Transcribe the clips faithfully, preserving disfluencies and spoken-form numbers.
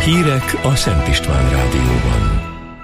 Hírek a Szent István Rádióban.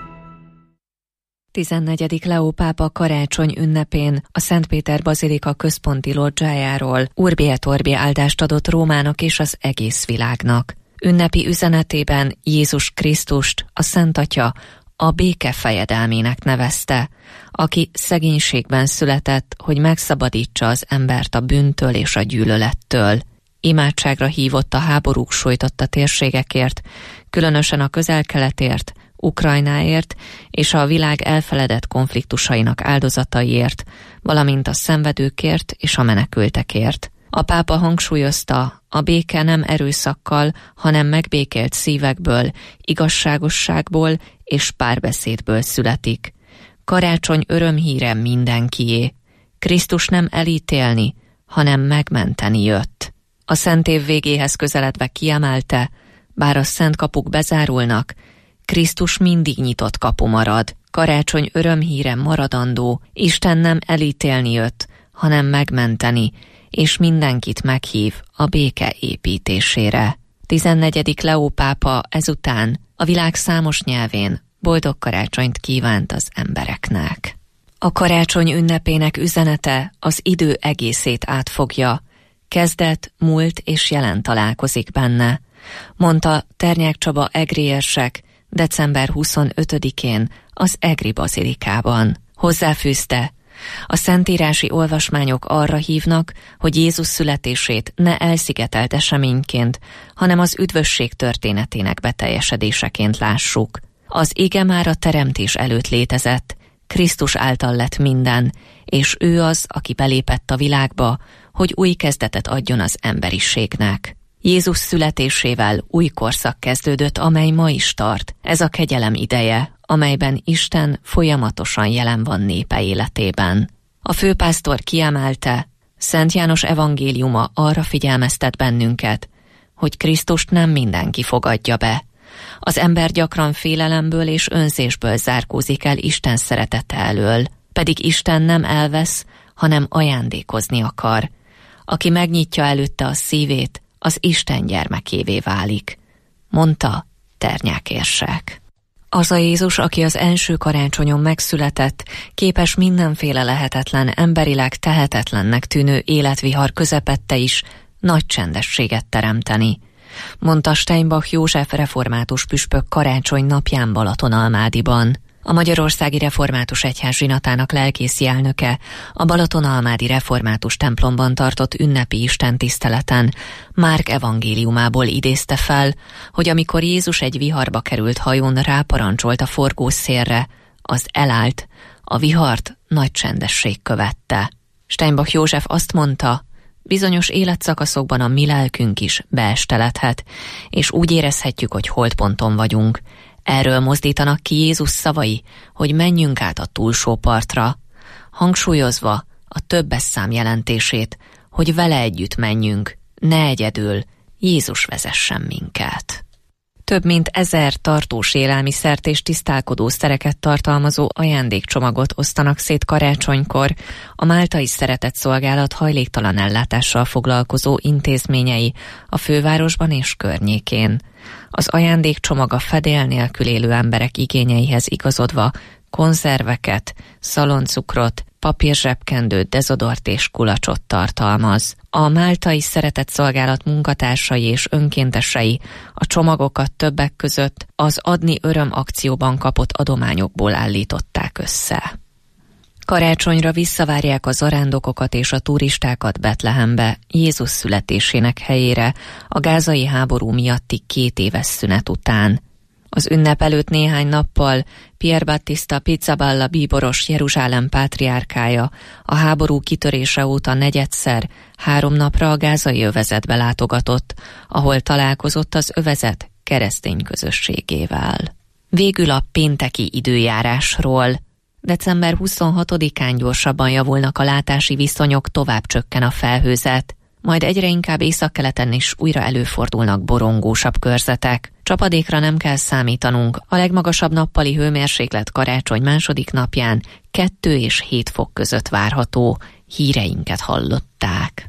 tizennegyedik Leó pápa karácsony ünnepén a Szent Péter Bazilika központi lodzsájáról Urbi et Orbi áldást adott Rómának és az egész világnak. Ünnepi üzenetében Jézus Krisztust, a Szent Atya, a béke fejedelmének nevezte, aki szegénységben született, hogy megszabadítsa az embert a bűntől és a gyűlölettől. Imádságra hívott a háborúk sújtotta térségekért, különösen a Közel-Keletért, Ukrajnáért és a világ elfeledett konfliktusainak áldozataiért, valamint a szenvedőkért és a menekültekért. A pápa hangsúlyozta, a béke nem erőszakkal, hanem megbékélt szívekből, igazságosságból és párbeszédből születik. Karácsony örömhíre mindenkié. Krisztus nem elítélni, hanem megmenteni jött. A szent év végéhez közeledve kiemelte, bár a szent kapuk bezárulnak, Krisztus mindig nyitott kapu marad. Karácsony örömhíre maradandó, Isten nem elítélni jött, hanem megmenteni, és mindenkit meghív a béke építésére. tizennegyedik Leó pápa ezután a világ számos nyelvén boldog karácsonyt kívánt az embereknek. A karácsony ünnepének üzenete az idő egészét átfogja, kezdet, múlt és jelen találkozik benne, mondta Ternyák Csaba egri érsek december huszonötödikén az egri bazilikában. Hozzáfűzte, a szentírási olvasmányok arra hívnak, hogy Jézus születését ne elszigetelt eseményként, hanem az üdvösség történetének beteljesedéseként lássuk. Az ige már a teremtés előtt létezett, Krisztus által lett minden, és ő az, aki belépett a világba, hogy új kezdetet adjon az emberiségnek. Jézus születésével új korszak kezdődött, amely ma is tart. Ez a kegyelem ideje, amelyben Isten folyamatosan jelen van népe életében. A főpásztor kiemelte, Szent János evangéliuma arra figyelmeztet bennünket, hogy Krisztust nem mindenki fogadja be. Az ember gyakran félelemből és önzésből zárkózik el Isten szeretete elől, pedig Isten nem elvesz, hanem ajándékozni akar. Aki megnyitja előtte a szívét, az Isten gyermekévé válik, mondta Ternyák érsek. Az a Jézus, aki az első karácsonyon megszületett, képes mindenféle lehetetlen, emberileg tehetetlennek tűnő életvihar közepette is nagy csendességet teremteni, mondta Steinbach József református püspök karácsony napján Balatonalmádiban. A Magyarországi Református Egyház zsinatának lelkészi elnöke a Balatonalmádi református templomban tartott ünnepi istentiszteleten Márk evangéliumából idézte fel, hogy amikor Jézus egy viharba került hajón ráparancsolt a forgó szélre, az elállt, a vihart nagy csendesség követte. Steinbach József azt mondta, bizonyos életszakaszokban a mi lelkünk is beesteledhet, és úgy érezhetjük, hogy holtponton vagyunk. Erről mozdítanak ki Jézus szavai, hogy menjünk át a túlsó partra, hangsúlyozva a többes szám jelentését, hogy vele együtt menjünk, ne egyedül, Jézus vezessen minket. Több mint ezer tartós élelmiszert és tisztálkodó szereket tartalmazó ajándékcsomagot osztanak szét karácsonykor a Máltai Szeretetszolgálat hajléktalan ellátással foglalkozó intézményei a fővárosban és környékén. Az ajándékcsomag a fedél nélkül élő emberek igényeihez igazodva konzerveket, szaloncukrot, papírzsebkendőt, dezodort és kulacsot tartalmaz. A Máltai Szeretetszolgálat munkatársai és önkéntesei a csomagokat többek között az Adni Öröm akcióban kapott adományokból állították össze. Karácsonyra visszavárják a zarándokokat és a turistákat Betlehembe, Jézus születésének helyére, a gázai háború miatti két éves szünet után. Az ünnep előtt néhány nappal Pier Battista Pizzaballa bíboros Jeruzsálem pátriárkája a háború kitörése óta negyedszer három napra a gázai övezetbe látogatott, ahol találkozott az övezet keresztény közösségével. Végül a pénteki időjárásról. december huszonhatodikán gyorsabban javulnak a látási viszonyok, tovább csökken a felhőzet, majd egyre inkább északkeleten is újra előfordulnak borongósabb körzetek. Csapadékra nem kell számítanunk, a legmagasabb nappali hőmérséklet karácsony második napján kettő és hét fok között várható. Híreinket hallották.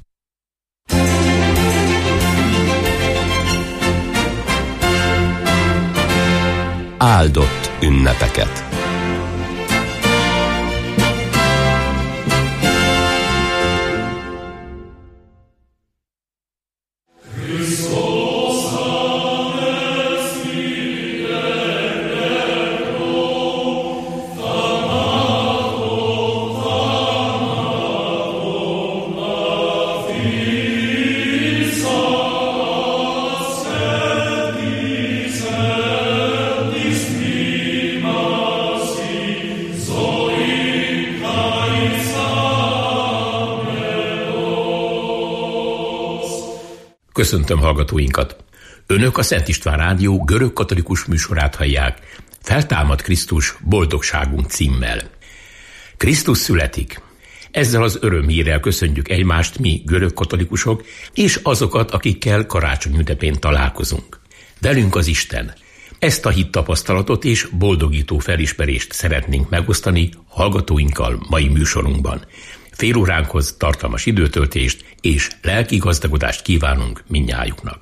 áldott ünnepeket. Köszöntöm hallgatóinkat! Önök a Szent István Rádió görögkatolikus műsorát hallják, Feltámad Krisztus, boldogságunk címmel. Krisztus születik. Ezzel az örömhírrel köszöntjük egymást mi görögkatolikusok, és azokat, akikkel karácsony ünnepén találkozunk. Velünk az Isten. Ezt a hittapasztalatot és boldogító felismerést szeretnénk megosztani hallgatóinkkal mai műsorunkban. Fél óránkhoz tartalmas időtöltést és lelki gazdagodást kívánunk mindnyájuknak.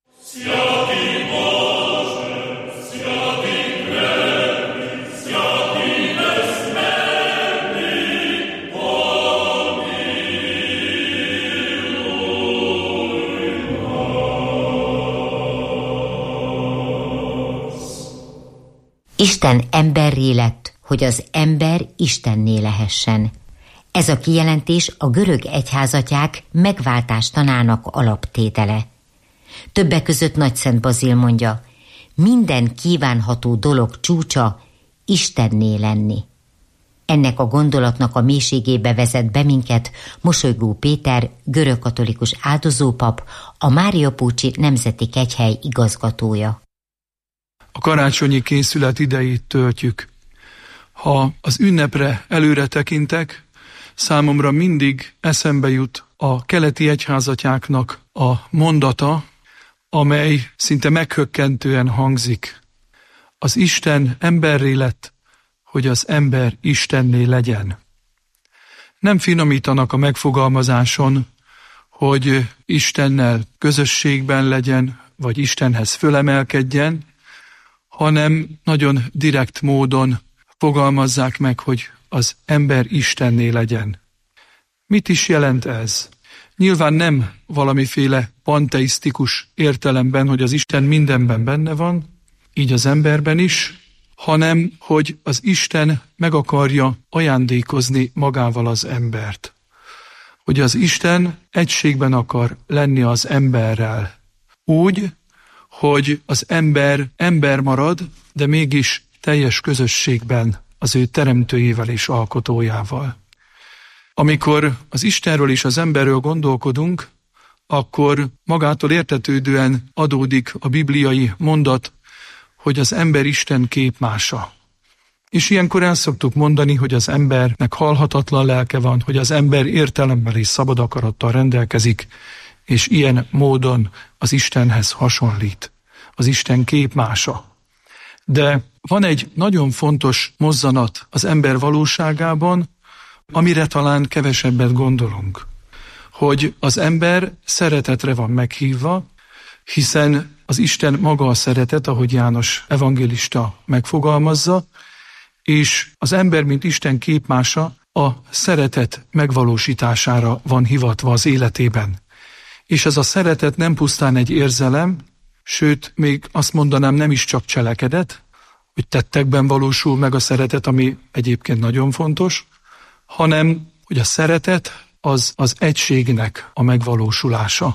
Isten emberré lett, hogy az ember Istenné lehessen. Ez a kijelentés a görög egyházatják megváltás tanának alaptétele. Többek között Nagyszent Bazil mondja, minden kívánható dolog csúcsa Istenné lenni. Ennek a gondolatnak a mélységébe vezet be minket Mosolygó Péter, görögkatolikus áldozópap, a Máriapócsi Nemzeti Kegyhely igazgatója. A karácsonyi készület idejét töltjük. Ha az ünnepre előre tekintek, számomra mindig eszembe jut a keleti egyházatjáknak a mondata, amely szinte meghökkentően hangzik. Az Isten emberré lett, hogy az ember Istenné legyen. Nem finomítanak a megfogalmazáson, hogy Istennel közösségben legyen, vagy Istenhez fölemelkedjen, hanem nagyon direkt módon fogalmazzák meg, hogy az ember Istenné legyen. Mit is jelent ez? Nyilván nem valamiféle panteisztikus értelemben, hogy az Isten mindenben benne van, így az emberben is, hanem hogy az Isten meg akarja ajándékozni magával az embert. Hogy az Isten egységben akar lenni az emberrel. Úgy, hogy az ember ember marad, de mégis teljes közösségben az ő teremtőjével és alkotójával. Amikor az Istenről és az emberről gondolkodunk, akkor magától értetődően adódik a bibliai mondat, hogy az ember Isten képmása. És ilyenkor el szoktuk mondani, hogy az embernek halhatatlan lelke van, hogy az ember értelemmel és szabad akarattal rendelkezik, és ilyen módon az Istenhez hasonlít. Az Isten képmása. De van egy nagyon fontos mozzanat az ember valóságában, amire talán kevesebbet gondolunk. Hogy az ember szeretetre van meghívva, hiszen az Isten maga a szeretet, ahogy János evangélista megfogalmazza, és az ember, mint Isten képmása, a szeretet megvalósítására van hivatva az életében. És ez a szeretet nem pusztán egy érzelem, sőt, még azt mondanám, nem is csak cselekedet, hogy tettekben valósul meg a szeretet, ami egyébként nagyon fontos, hanem, hogy a szeretet az az egységnek a megvalósulása.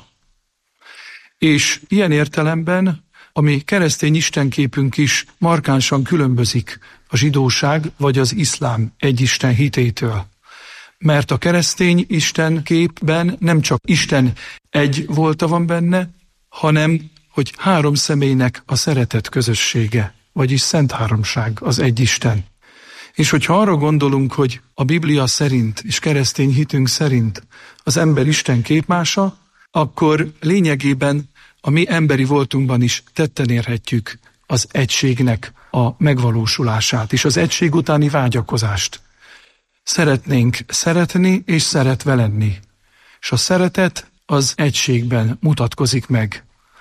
És ilyen értelemben a mi keresztény istenképünk is markánsan különbözik a zsidóság vagy az iszlám egyisten hitétől. Mert a keresztény istenképben nem csak Isten egy volta van benne, hanem hogy három személynek a szeretet közössége, vagyis Szent Háromság, az egy Isten. És hogyha arra gondolunk, hogy a Biblia szerint és keresztény hitünk szerint az ember Isten képmása, akkor lényegében a mi emberi voltunkban is tetten érhetjük az egységnek a megvalósulását és az egység utáni vágyakozást. Szeretnénk szeretni és szeretve lenni. És a szeretet az egységben mutatkozik meg.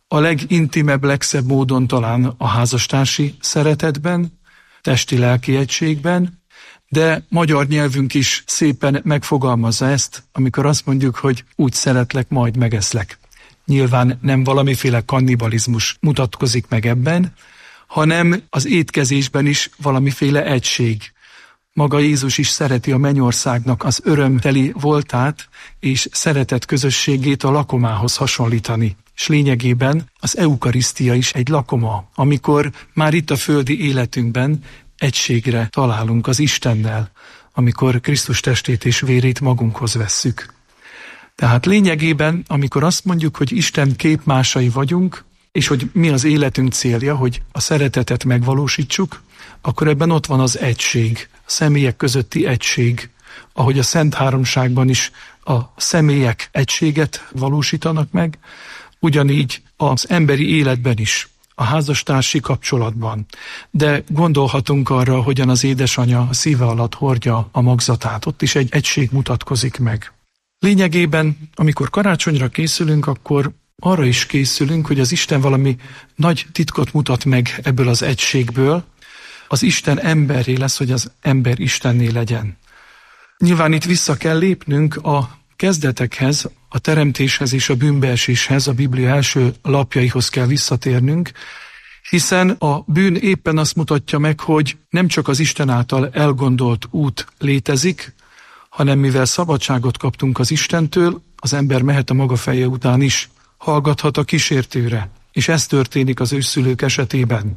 a legintimebb, legszebb módon talán a házastársi szeretetben, testi-lelki egységben, de magyar nyelvünk is szépen megfogalmazza ezt, amikor azt mondjuk, hogy úgy szeretlek, majd megeszlek. Nyilván nem valamiféle kannibalizmus mutatkozik meg ebben, hanem az étkezésben is valamiféle egység. Maga Jézus is szereti a mennyországnak az örömteli voltát és szeretet közösségét a lakomához hasonlítani. És lényegében az eukarisztia is egy lakoma, amikor már itt a földi életünkben egységre találunk az Istennel, amikor Krisztus testét és vérét magunkhoz vesszük. Tehát lényegében, amikor azt mondjuk, hogy Isten képmásai vagyunk, és hogy mi az életünk célja, hogy a szeretetet megvalósítsuk, akkor ebben ott van az egység, a személyek közötti egység, ahogy a Szent Háromságban is a személyek egységet valósítanak meg, ugyanígy az emberi életben is, a házastársi kapcsolatban. De gondolhatunk arra, hogyan az édesanya a szíve alatt hordja a magzatát, ott is egy egység mutatkozik meg. Lényegében, amikor karácsonyra készülünk, akkor arra is készülünk, hogy az Isten valami nagy titkot mutat meg ebből az egységből. Az Isten emberré lesz, hogy az ember Istenné legyen. Nyilván itt vissza kell lépnünk a kezdetekhez, a teremtéshez és a bűnbeeséshez, a Biblia első lapjaihoz kell visszatérnünk, hiszen a bűn éppen azt mutatja meg, hogy nem csak az Isten által elgondolt út létezik, hanem mivel szabadságot kaptunk az Istentől, az ember mehet a maga feje után is, hallgathat a kísértőre, és ez történik az ősszülők esetében.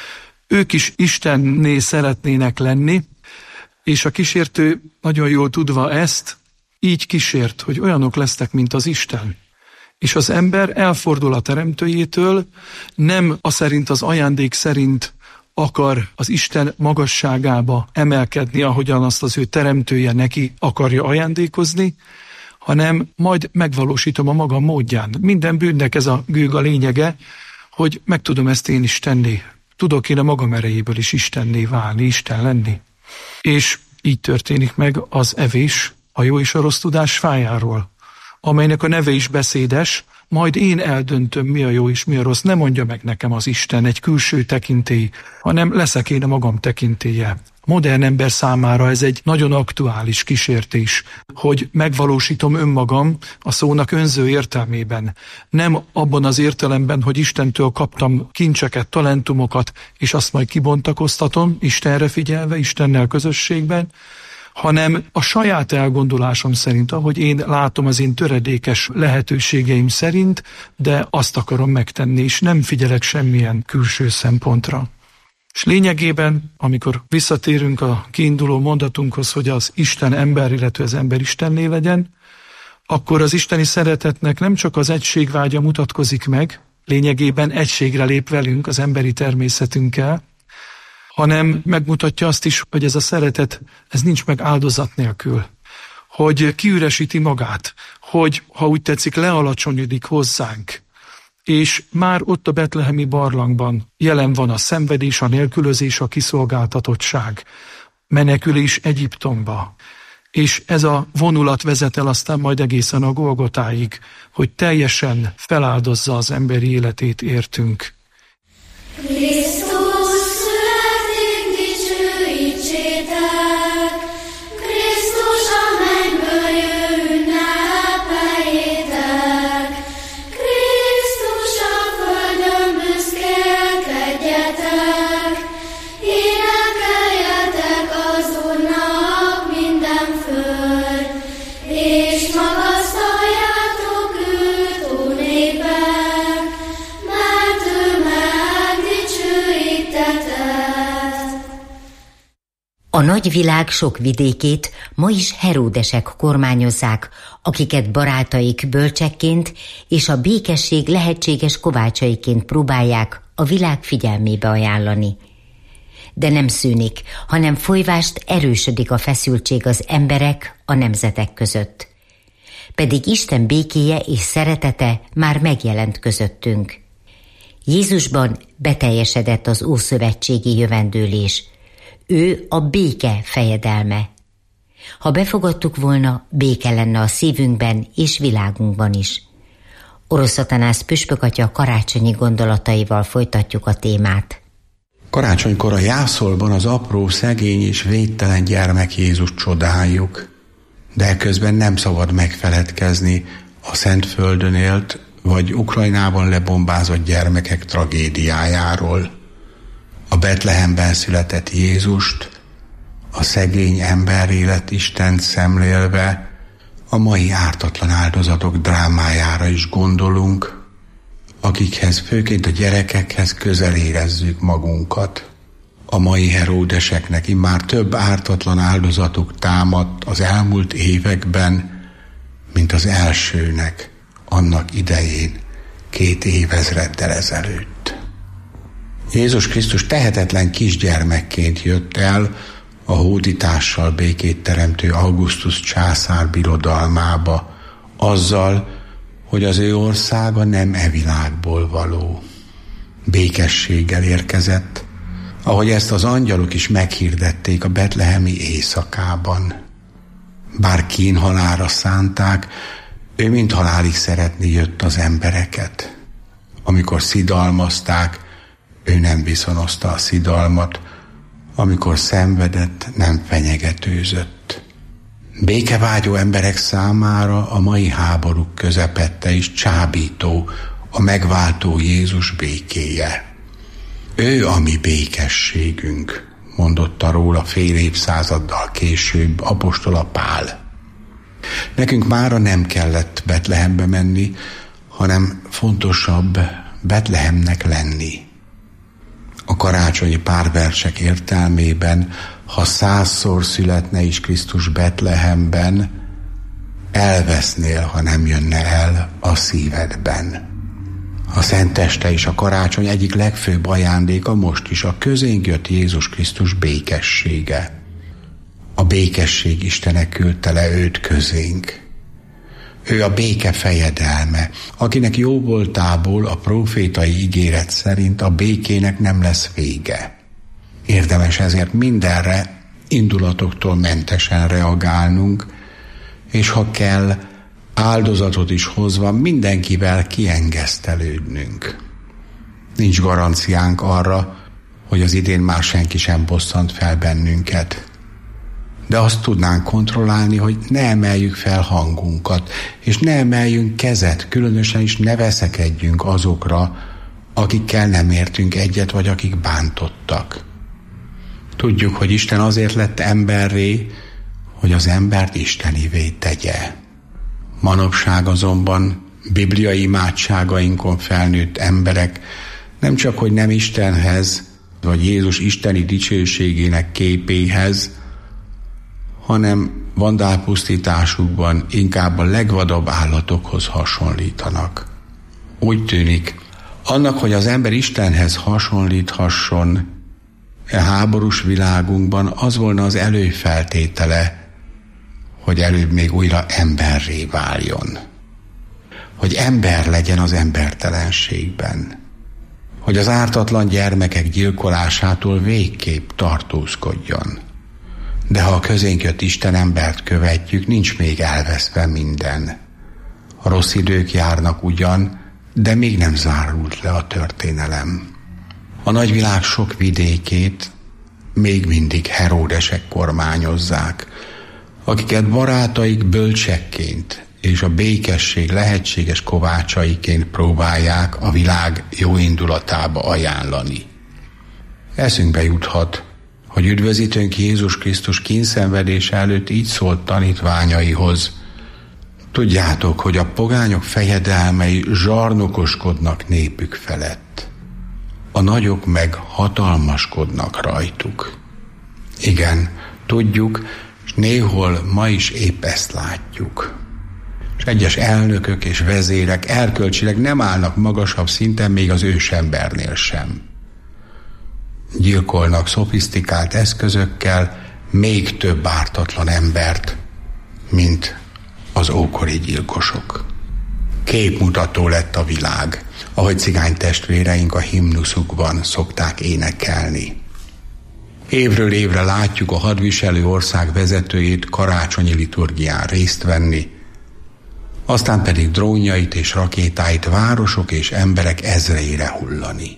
Ők is Istenné szeretnének lenni, és a kísértő nagyon jól tudva ezt, így kísért, hogy olyanok lesznek, mint az Isten. És az ember elfordul a teremtőjétől, nem a szerint az ajándék szerint akar az Isten magasságába emelkedni, ahogyan azt az ő teremtője neki akarja ajándékozni, hanem majd megvalósítom a maga módján. Minden bűnnek ez a gőg a lényege, hogy meg tudom ezt én is tenni. Tudok én a magam erejéből is Istenné válni, Isten lenni. És így történik meg az evés a jó és a rossz tudás fájáról, amelynek a neve is beszédes, majd én eldöntöm, mi a jó és mi a rossz. Nem mondja meg nekem az Isten egy külső tekintély, hanem leszek én a magam tekintélye. Modern ember számára ez egy nagyon aktuális kísértés, hogy megvalósítom önmagam a szónak önző értelmében. Nem abban az értelemben, hogy Istentől kaptam kincseket, talentumokat, és azt majd kibontakoztatom, Istenre figyelve, Istennel közösségben, hanem a saját elgondolásom szerint, ahogy én látom az én töredékes lehetőségeim szerint, de azt akarom megtenni, és nem figyelek semmilyen külső szempontra. És lényegében, amikor visszatérünk a kiinduló mondatunkhoz, hogy az Isten ember, illetve az ember Istenné legyen, akkor az isteni szeretetnek nem csak az egységvágya mutatkozik meg, lényegében egységre lép velünk az emberi természetünkkel, hanem megmutatja azt is, hogy ez a szeretet, ez nincs meg áldozat nélkül, hogy kiüresíti magát, hogy, ha úgy tetszik, lealacsonyodik hozzánk, és már ott a betlehemi barlangban jelen van a szenvedés, a nélkülözés, a kiszolgáltatottság, menekülés Egyiptomba. És ez a vonulat vezet el aztán majd egészen a Golgotáig, hogy teljesen feláldozza az emberi életét értünk. A nagy világ sok vidékét ma is Heródesek kormányozzák, akiket barátaik bölcsekként és a békesség lehetséges kovácsaiként próbálják a világ figyelmébe ajánlani. De nem szűnik, hanem folyvást erősödik a feszültség az emberek, a nemzetek között. Pedig Isten békéje és szeretete már megjelent közöttünk. Jézusban beteljesedett az ószövetségi jövendőlés. Ő a béke fejedelme. Ha befogadtuk volna, béke lenne a szívünkben és világunkban is. Orosz Atanász püspökatya karácsonyi gondolataival folytatjuk a témát. Karácsonykor a jászolban az apró, szegény és védtelen gyermek Jézus csodáljuk, de közben nem szabad megfeledkezni a Szentföldön élt vagy Ukrajnában lebombázott gyermekek tragédiájáról. A Betlehemben született Jézust, a szegény emberélet Istent szemlélve a mai ártatlan áldozatok drámájára is gondolunk, akikhez, főként a gyerekekhez közel érezzük magunkat. A mai Heródeseknek immár több ártatlan áldozatuk támadt az elmúlt években, mint az elsőnek annak idején, két évezreddel ezelőtt. Jézus Krisztus tehetetlen kisgyermekként jött el a hódítással békét teremtő Augustus császár birodalmába, azzal, hogy az ő országa nem e világból való. Békességgel érkezett, ahogy ezt az angyalok is meghirdették a betlehemi éjszakában. Bár kínhalálra szánták, ő mind halálig szeretni jött az embereket. Amikor szidalmazták, ő nem viszonozta a szidalmat, amikor szenvedett, nem fenyegetőzött. Békevágyó emberek számára a mai háborúk közepette is csábító a megváltó Jézus békéje. Ő a mi békességünk, mondotta róla fél évszázaddal később apostola Pál. Nekünk mára nem kellett Betlehembe menni, hanem fontosabb Betlehemnek lenni. A karácsonyi párversek értelmében, ha százszor születne is Krisztus Betlehemben, elvesznél, ha nem jönne el a szívedben. A Szenteste és a karácsony egyik legfőbb ajándéka most is a közénk jött Jézus Krisztus békessége. A békesség Istene küldte le őt közénk. Ő a béke fejedelme, akinek jó voltából a prófétai ígéret szerint a békének nem lesz vége. Érdemes ezért mindenre indulatoktól mentesen reagálnunk, és ha kell, áldozatot is hozva mindenkivel kiengesztelődnünk. Nincs garanciánk arra, hogy az idén már senki sem bosszant fel bennünket. De azt tudnánk kontrollálni, hogy ne emeljük fel hangunkat, és ne emeljünk kezet, különösen is ne veszekedjünk azokra, akikkel nem értünk egyet, vagy akik bántottak. Tudjuk, hogy Isten azért lett emberré, hogy az embert istenivé tegye. Manapság azonban bibliai imádságainkon felnőtt emberek nem csak, hogy nem Istenhez, vagy Jézus isteni dicsőségének képéhez, hanem vandálpusztításukban inkább a legvadabb állatokhoz hasonlítanak. Úgy tűnik, annak, hogy az ember Istenhez hasonlíthasson, e háborús világunkban az volna az előfeltétele, hogy előbb még újra emberré váljon. Hogy ember legyen az embertelenségben. Hogy az ártatlan gyermekek gyilkolásától végképp tartózkodjon. De ha a közénk jött Isten embert követjük, nincs még elveszve minden. A rossz idők járnak ugyan, de még nem zárult le a történelem. A nagyvilág sok vidékét még mindig Heródesek kormányozzák, akiket barátaik bölcsekként és a békesség lehetséges kovácsaiként próbálják a világ jó indulatába ajánlani. Eszünkbe juthat, hogy üdvözítőnk Jézus Krisztus kínszenvedése előtt így szólt tanítványaihoz: tudjátok, hogy a pogányok fejedelmei zsarnokoskodnak népük felett. A nagyok meg hatalmaskodnak rajtuk. Igen, tudjuk, és néhol ma is épp ezt látjuk. És egyes elnökök és vezérek erkölcsileg nem állnak magasabb szinten még az ősembernél sem. Gyilkolnak szofisztikált eszközökkel még több ártatlan embert, mint az ókori gyilkosok. Képmutató lett a világ, ahogy cigány testvéreink a himnuszukban szokták énekelni. Évről évre látjuk a hadviselő ország vezetőjét karácsonyi liturgián részt venni, aztán pedig drónjait és rakétáit városok és emberek ezreire hullani.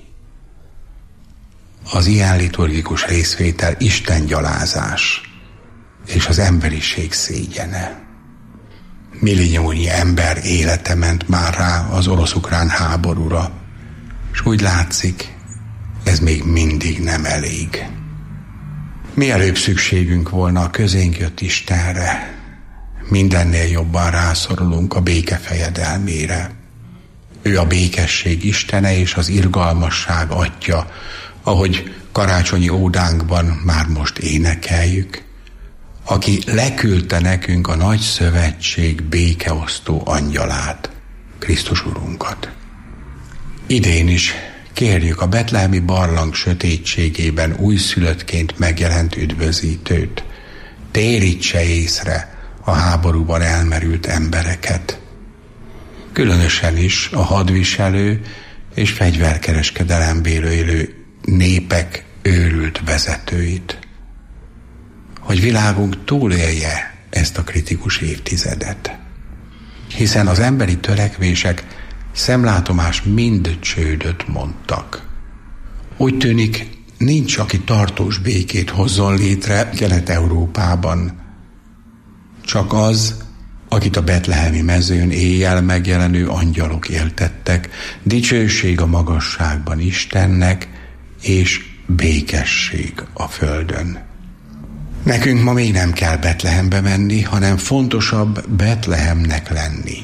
Az ilyen liturgikus részvétel istengyalázás és az emberiség szégyene. Milliónyi ember élete ment már rá az orosz-ukrán háborúra, és úgy látszik, ez még mindig nem elég. Mielőbb szükségünk volna a közénk jött Istenre, mindennél jobban rászorulunk a béke fejedelmére. Ő a békesség istene és az irgalmasság atya, ahogy karácsonyi ódánkban már most énekeljük, aki leküldte nekünk a nagy szövetség békeosztó angyalát, Krisztus Urunkat. Idén is kérjük a betlehemi barlang sötétségében újszülöttként megjelent üdvözítőt, térítse észre a háborúban elmerült embereket, különösen is a hadviselő és fegyverkereskedelemben élő népek őrült vezetőit, hogy világunk túlélje ezt a kritikus évtizedet. Hiszen az emberi törekvések szemlátomás mind csődöt mondtak. Úgy tűnik, nincs, aki tartós békét hozzon létre Kelet-Európában. Csak az, akit a betlehemi mezőn éjjel megjelenő angyalok éltettek, dicsőség a magasságban Istennek, és békesség a földön. Nekünk ma még nem kell Betlehembe menni, hanem fontosabb Betlehemnek lenni.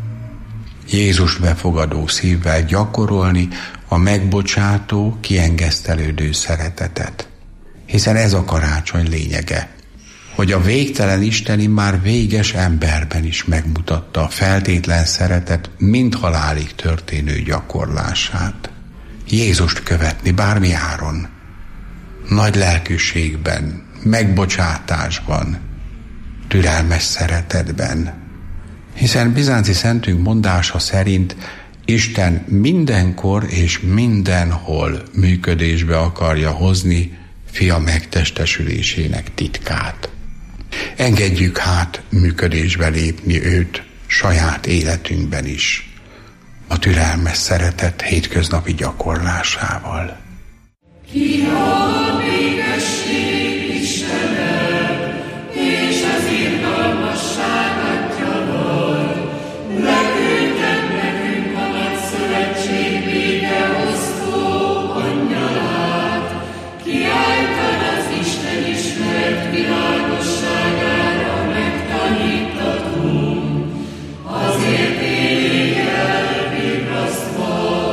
Jézust befogadó szívvel gyakorolni a megbocsátó, kiengesztelődő szeretetet. Hiszen ez a karácsony lényege, hogy a végtelen Isten már véges emberben is megmutatta a feltétlen szeretet mind halálig történő gyakorlását. Jézust követni bármi áron, nagy lelkűségben, megbocsátásban, türelmes szeretetben. Hiszen bizánci szentünk mondása szerint Isten mindenkor és mindenhol működésbe akarja hozni fia megtestesülésének titkát. Engedjük hát működésbe lépni őt saját életünkben is, a türelmes szeretet hétköznapi gyakorlásával. Ki a békesség Istene, és az irgalmasság Atya vagy, leküldted nekünk a nagy szövetség békeosztó angyalát, kiáltad az Isten ismert világosságára megtanítatunk, azért éljük el virrasztva,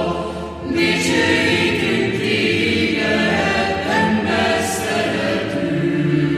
dicsőítünk téged, ember szerető.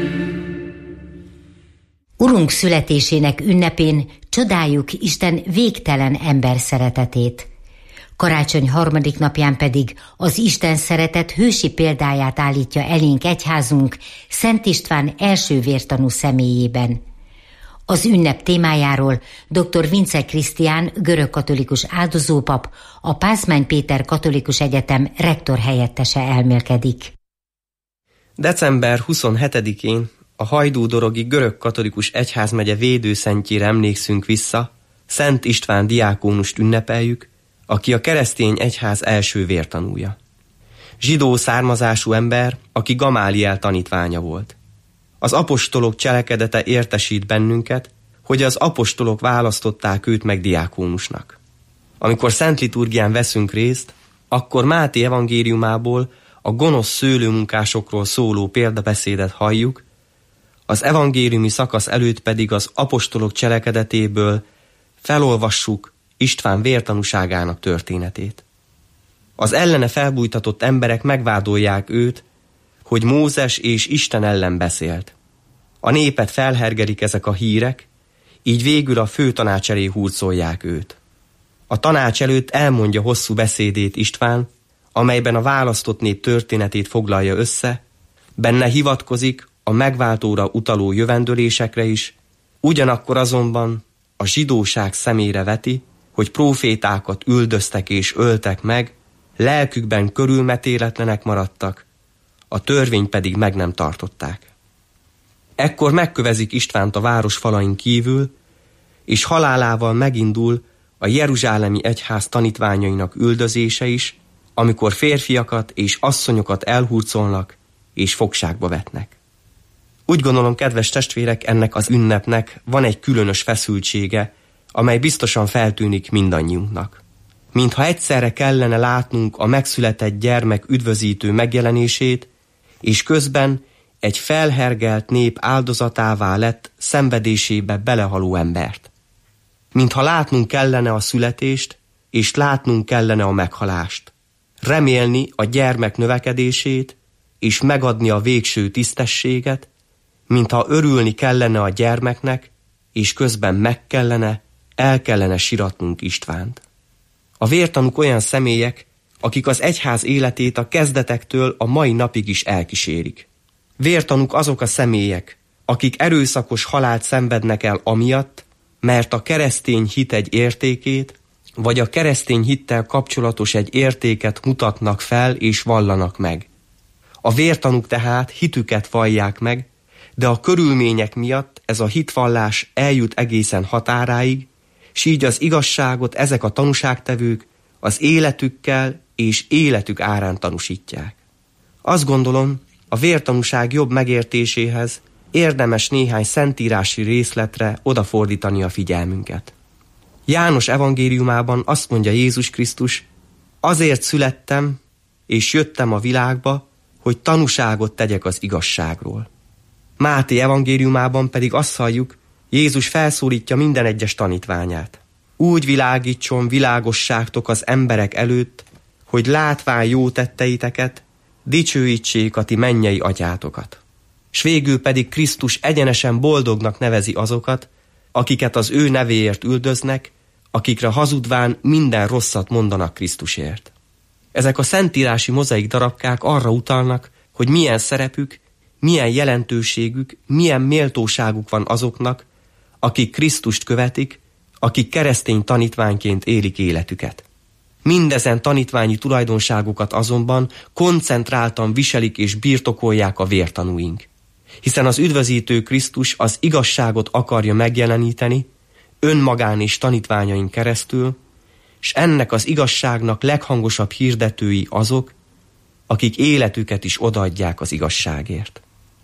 Urunk születésének ünnepén csodáljuk Isten végtelen ember szeretetét. Karácsony harmadik napján pedig az Isten szeretet hősi példáját állítja elénk egyházunk Szent István első vértanú személyében. Az ünnep témájáról dr. Vince Krisztián, görögkatolikus áldozópap, a Pázmány Péter Katolikus Egyetem rektor helyettese elmélkedik. december huszonhetedikén a hajdúdorogi görögkatolikus egyházmegye védőszentjére emlékszünk vissza, Szent István diákónust ünnepeljük, aki a keresztény egyház első vértanúja. Zsidó származású ember, aki Gamáliel tanítványa volt. Az apostolok cselekedete értesít bennünket, hogy az apostolok választották őt meg diákónusnak. Amikor szent liturgián veszünk részt, akkor Máté evangéliumából a gonosz szőlőmunkásokról szóló példabeszédet halljuk, az evangéliumi szakasz előtt pedig az apostolok cselekedetéből felolvassuk István vértanúságának történetét. Az ellene felbújtatott emberek megvádolják őt, hogy Mózes és Isten ellen beszélt. A népet felhergelik ezek a hírek, így végül a fő tanács elé hurcolják őt. A tanács előtt elmondja hosszú beszédét István, amelyben a választott nép történetét foglalja össze, benne hivatkozik a megváltóra utaló jövendölésekre is, ugyanakkor azonban a zsidóság szemére veti, hogy prófétákat üldöztek és öltek meg, lelkükben körülmetéletlenek maradtak, a törvényt pedig meg nem tartották. Ekkor megkövezik Istvánt a város falain kívül, és halálával megindul a jeruzsálemi egyház tanítványainak üldözése is, amikor férfiakat és asszonyokat elhurcolnak és fogságba vetnek. Úgy gondolom, kedves testvérek, ennek az ünnepnek van egy különös feszültsége, amely biztosan feltűnik mindannyiunknak. Mintha egyszerre kellene látnunk a megszületett gyermek üdvözítő megjelenését, és közben egy felhergelt nép áldozatává lett szenvedésébe belehaló embert. Mintha látnunk kellene a születést, és látnunk kellene a meghalást. Remélni a gyermek növekedését, és megadni a végső tisztességet, mintha örülni kellene a gyermeknek, és közben meg kellene, el kellene siratnunk Istvánt. A vértanúk olyan személyek, akik az egyház életét a kezdetektől a mai napig is elkísérik. Vértanúk azok a személyek, akik erőszakos halált szenvednek el amiatt, mert a keresztény hit egy értékét, vagy a keresztény hittel kapcsolatos egy értéket mutatnak fel és vallanak meg. A vértanúk tehát hitüket vallják meg, de a körülmények miatt ez a hitvallás eljut egészen határáig, s így az igazságot ezek a tanúságtevők az életükkel és életük árán tanúsítják. Azt gondolom, a vértanúság jobb megértéséhez érdemes néhány szentírási részletre odafordítani a figyelmünket. János evangéliumában azt mondja Jézus Krisztus, azért születtem és jöttem a világba, hogy tanúságot tegyek az igazságról. Máté evangéliumában pedig azt halljuk, Jézus felszólítja minden egyes tanítványát. Úgy világítson világosságtok az emberek előtt, hogy látván jó tetteiteket, dicsőítsék a ti mennyei atyátokat. S végül pedig Krisztus egyenesen boldognak nevezi azokat, akiket az ő nevéért üldöznek, akikre hazudván minden rosszat mondanak Krisztusért. Ezek a szentírási mozaik darabkák arra utalnak, hogy milyen szerepük, milyen jelentőségük, milyen méltóságuk van azoknak, akik Krisztust követik, akik keresztény tanítványként élik életüket. Mindezen tanítványi tulajdonságokat azonban koncentráltan viselik és birtokolják a vértanúink. Hiszen az üdvözítő Krisztus az igazságot akarja megjeleníteni, önmagán és tanítványain keresztül, és ennek az igazságnak leghangosabb hirdetői azok, akik életüket is odaadják az igazságért.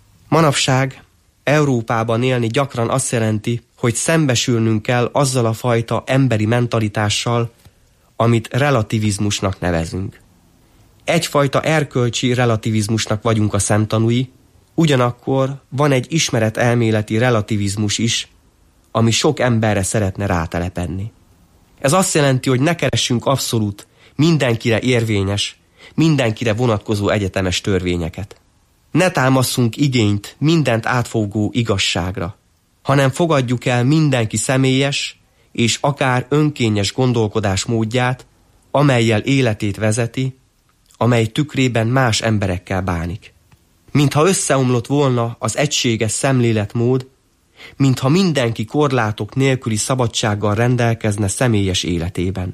Manapság Európában élni gyakran azt jelenti, hogy szembesülnünk kell azzal a fajta emberi mentalitással, amit relativizmusnak nevezünk. Egyfajta erkölcsi relativizmusnak vagyunk a szemtanúi, ugyanakkor van egy ismeretelméleti relativizmus is, ami sok emberre szeretne rátelepedni. Ez azt jelenti, hogy ne keressünk abszolút, mindenkire érvényes, mindenkire vonatkozó egyetemes törvényeket. Ne támasszunk igényt mindent átfogó igazságra, hanem fogadjuk el mindenki személyes és akár önkényes gondolkodás módját, amellyel életét vezeti, amely tükrében más emberekkel bánik. Mintha összeomlott volna az egységes szemléletmód, mintha mindenki korlátok nélküli szabadsággal rendelkezne személyes életében.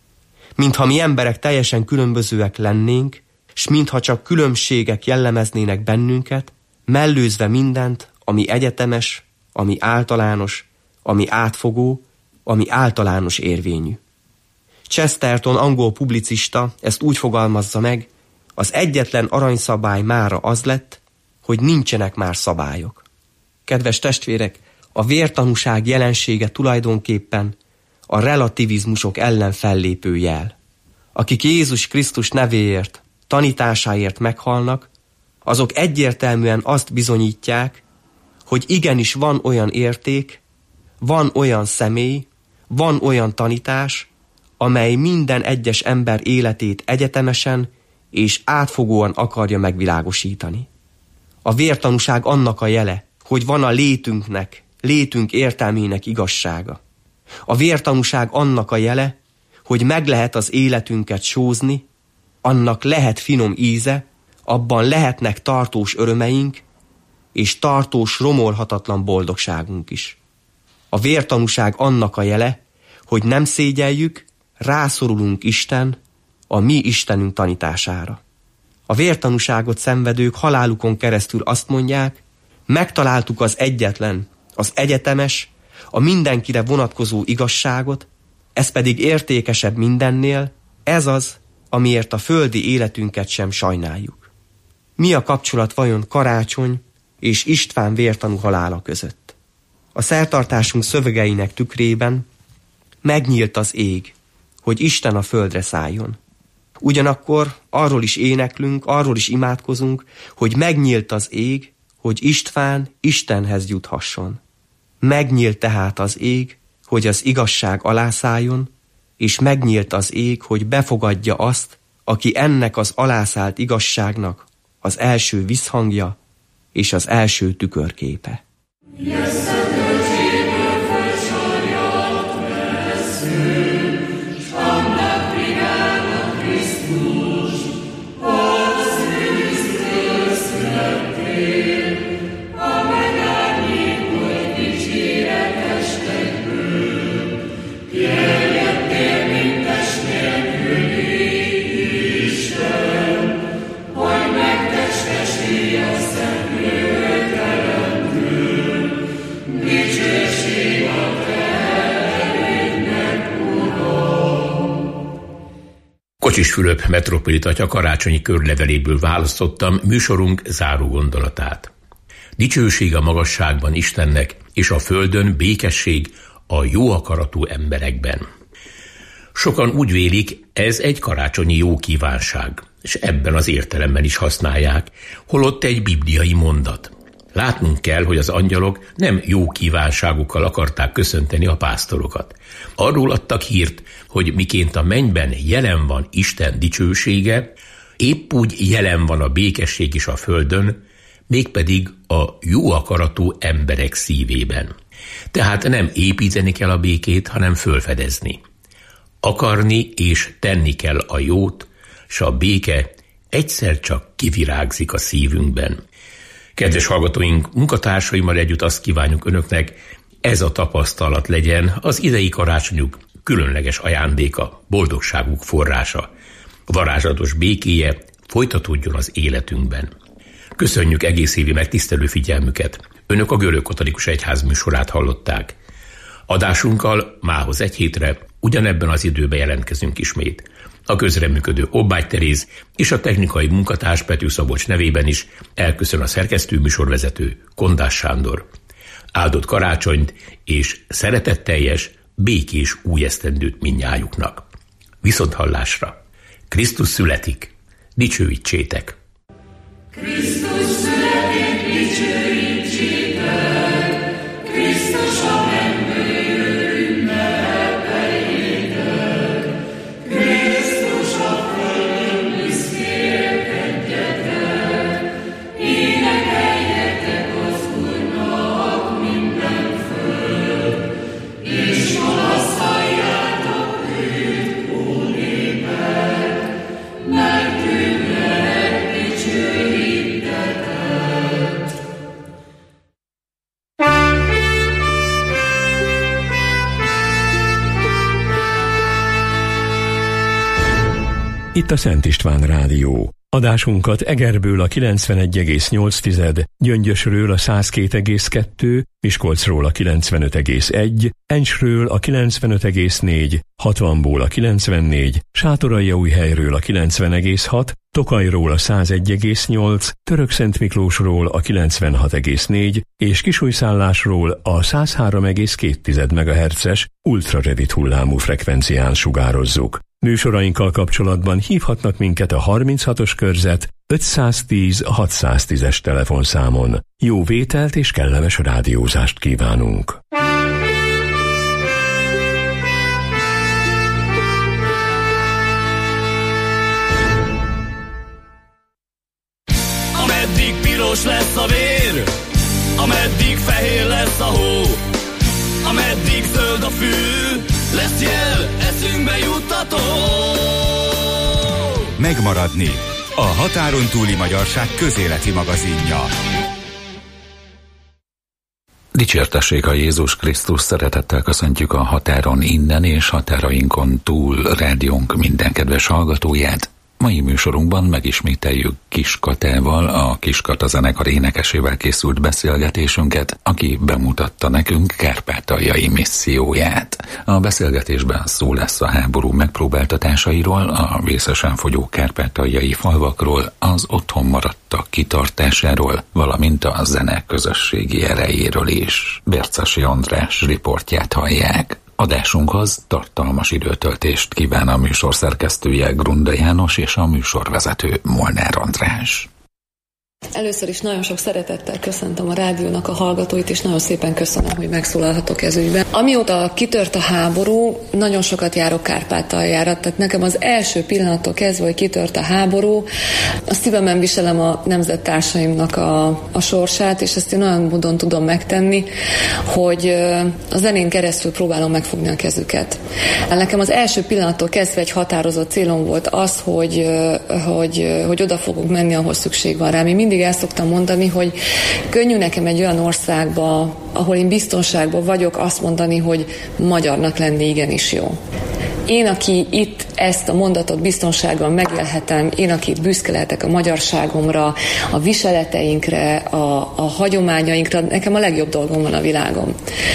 Mintha mi emberek teljesen különbözőek lennénk, s mintha csak különbségek jellemeznének bennünket, mellőzve mindent, ami egyetemes, ami általános, ami átfogó, ami általános érvényű. Chesterton angol publicista ezt úgy fogalmazza meg, az egyetlen aranyszabály mára az lett, hogy nincsenek már szabályok. Kedves testvérek, a vértanúság jelensége tulajdonképpen a relativizmusok ellen fellépő jel. Akik Jézus Krisztus nevéért, tanításáért meghalnak, azok egyértelműen azt bizonyítják, hogy igenis van olyan érték, van olyan személy, van olyan tanítás, amely minden egyes ember életét egyetemesen és átfogóan akarja megvilágosítani. A vértanúság annak a jele, hogy van a létünknek, létünk értelmének igazsága. A vértanúság annak a jele, hogy meg lehet az életünket sózni, annak lehet finom íze, abban lehetnek tartós örömeink, és tartós, romolhatatlan boldogságunk is. A vértanúság annak a jele, hogy nem szégyeljük, rászorulunk Isten, a mi Istenünk tanítására. A vértanúságot szenvedők halálukon keresztül azt mondják, megtaláltuk az egyetlen, az egyetemes, a mindenkire vonatkozó igazságot, ez pedig értékesebb mindennél, ez az, amiért a földi életünket sem sajnáljuk. Mi a kapcsolat vajon Karácsony és István vértanú halála között? A szertartásunk szövegeinek tükrében megnyílt az ég, hogy Isten a földre szálljon. Ugyanakkor arról is éneklünk, arról is imádkozunk, hogy megnyílt az ég, hogy István Istenhez juthasson. Megnyílt tehát az ég, hogy az igazság alászálljon, és megnyílt az ég, hogy befogadja azt, aki ennek az alászállt igazságnak az első visszhangja és az első tükörképe. Kocsis Fülöp metropolit atya karácsonyi körleveléből választottam műsorunk záró gondolatát. Dicsőség a magasságban Istennek, és a földön békesség a jó akaratú emberekben. Sokan úgy vélik, ez egy karácsonyi jó kívánság, és ebben az értelemben is használják, holott egy bibliai mondat. Látnunk kell, hogy az angyalok nem jó kívánságokkal akarták köszönteni a pásztorokat. Arról adtak hírt, hogy miként a mennyben jelen van Isten dicsősége, épp úgy jelen van a békesség is a földön, mégpedig a jó akaratú emberek szívében. Tehát nem építeni kell a békét, hanem fölfedezni. Akarni és tenni kell a jót, s a béke egyszer csak kivirágzik a szívünkben. Kedves hallgatóink, munkatársaimmal együtt azt kívánjuk önöknek, ez a tapasztalat legyen az idei karácsonyuk különleges ajándéka, boldogságuk forrása. Varázslatos békéje folytatódjon az életünkben. Köszönjük egész évi megtisztelő figyelmüket. Önök a Görögkatolikus Egyház műsorát hallották. Adásunkkal mához egy hétre ugyanebben az időben jelentkezünk ismét. A közreműködő Obbágy Teréz és a technikai munkatárs Pető Szabolcs nevében is elköszön a szerkesztő műsorvezető Kondás Sándor. Áldott karácsonyt és szeretetteljes, békés új esztendőt mindnyájuknak. Viszonthallásra! Krisztus születik, dicsőítsétek! Krisztus születik, dicsőítsétek! Krisztus a mennybe jövő ünnepeljétek! Krisztus a földön büszkélkedjetek! Énekeljetek az Úrnak minden föld, és halasszaljátok őt, ó népek, mert ő veled dicsőítetett. Itt a Szent István Rádió. Adásunkat Egerből a kilencvenegy egész nyolc, Gyöngyösről a száz két egész kettő, Miskolcról a kilencvenöt egész egy, Encsről a kilencvenöt egész négy, hatvanból a kilencvennégy, Sátoraljaújhelyről a kilencven egész hat, Tokajról a száz egy egész nyolc, Törökszentmiklósról a kilencvenhat egész négy és Kisújszállásról a száz három egész két megahertzes ultrarövid hullámú frekvencián sugározzuk. Műsorainkkal kapcsolatban hívhatnak minket a harminchatos körzet ötszáztíz hatszáztízes telefonszámon. Jó vételt és kellemes rádiózást kívánunk! Ameddig piros lesz a vér, ameddig fehér lesz a hó, ameddig zöld a fű, lesz jel, eszünkbe juttató. Megmaradni. A határon túli magyarság közéleti magazinja. Dicsértessék a Jézus Krisztus, szeretettel köszöntjük a határon innen és határainkon túl rádiónk minden kedves hallgatóját. Mai műsorunkban megismételjük Kiss Katával, a Kiss Kata zenekar énekesével készült beszélgetésünket, aki bemutatta nekünk kárpátaljai misszióját. A beszélgetésben szó lesz a háború megpróbáltatásairól, a vészesen fogyó kárpátaljai falvakról, az otthon maradtak kitartásáról, valamint a zene közösségi erejéről is. Bercesi András riportját hallják. Adásunkhoz tartalmas időtöltést kíván a műsor szerkesztője Grunda János és a műsorvezető Molnár András. Először is nagyon sok szeretettel köszöntöm a rádiónak a hallgatóit, és nagyon szépen köszönöm, hogy megszólalhatok ez ügyben. Amióta kitört a háború, nagyon sokat járok Kárpátaljára, tehát nekem az első pillanattól kezdve, hogy kitört a háború, a szívemben viselem a nemzettársaimnak a, a sorsát, és ezt én olyan módon tudom megtenni, hogy a zenén keresztül próbálom megfogni a kezüket. Nekem az első pillanattól kezdve egy határozott célom volt az, hogy, hogy, hogy oda fogok menni, ahol szükség van rám. Én mindig el szoktam mondani, hogy könnyű nekem egy olyan országba, ahol én biztonságban vagyok, azt mondani, hogy magyarnak lenni igenis jó. Én, aki itt ezt a mondatot biztonságban megélhetem, én, aki itt büszke lehetek a magyarságomra, a viseleteinkre, a, a hagyományainkra, nekem a legjobb dolgom van a világon.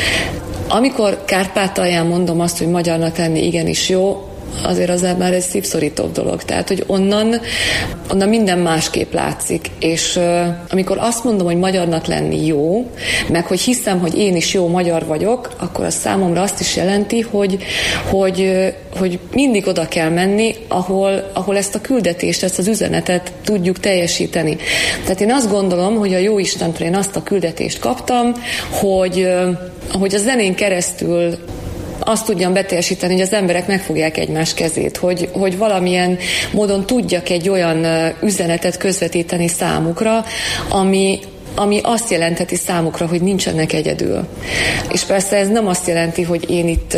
Amikor Kárpátalján mondom azt, hogy magyarnak lenni igenis jó, azért az már egy szívszorítóbb dolog. Tehát, hogy onnan, onnan minden másképp látszik. És uh, amikor azt mondom, hogy magyarnak lenni jó, meg hogy hiszem, hogy én is jó magyar vagyok, akkor az számomra azt is jelenti, hogy, hogy, uh, hogy mindig oda kell menni, ahol, ahol ezt a küldetést, ezt az üzenetet tudjuk teljesíteni. Tehát én azt gondolom, hogy a Jóistentől én azt a küldetést kaptam, hogy, uh, hogy a zenén keresztül azt tudjam beteljesíteni, hogy az emberek megfogják egymás kezét, hogy, hogy valamilyen módon tudjak egy olyan üzenetet közvetíteni számukra, ami, ami azt jelentheti számukra, hogy nincsenek egyedül. És persze ez nem azt jelenti, hogy én itt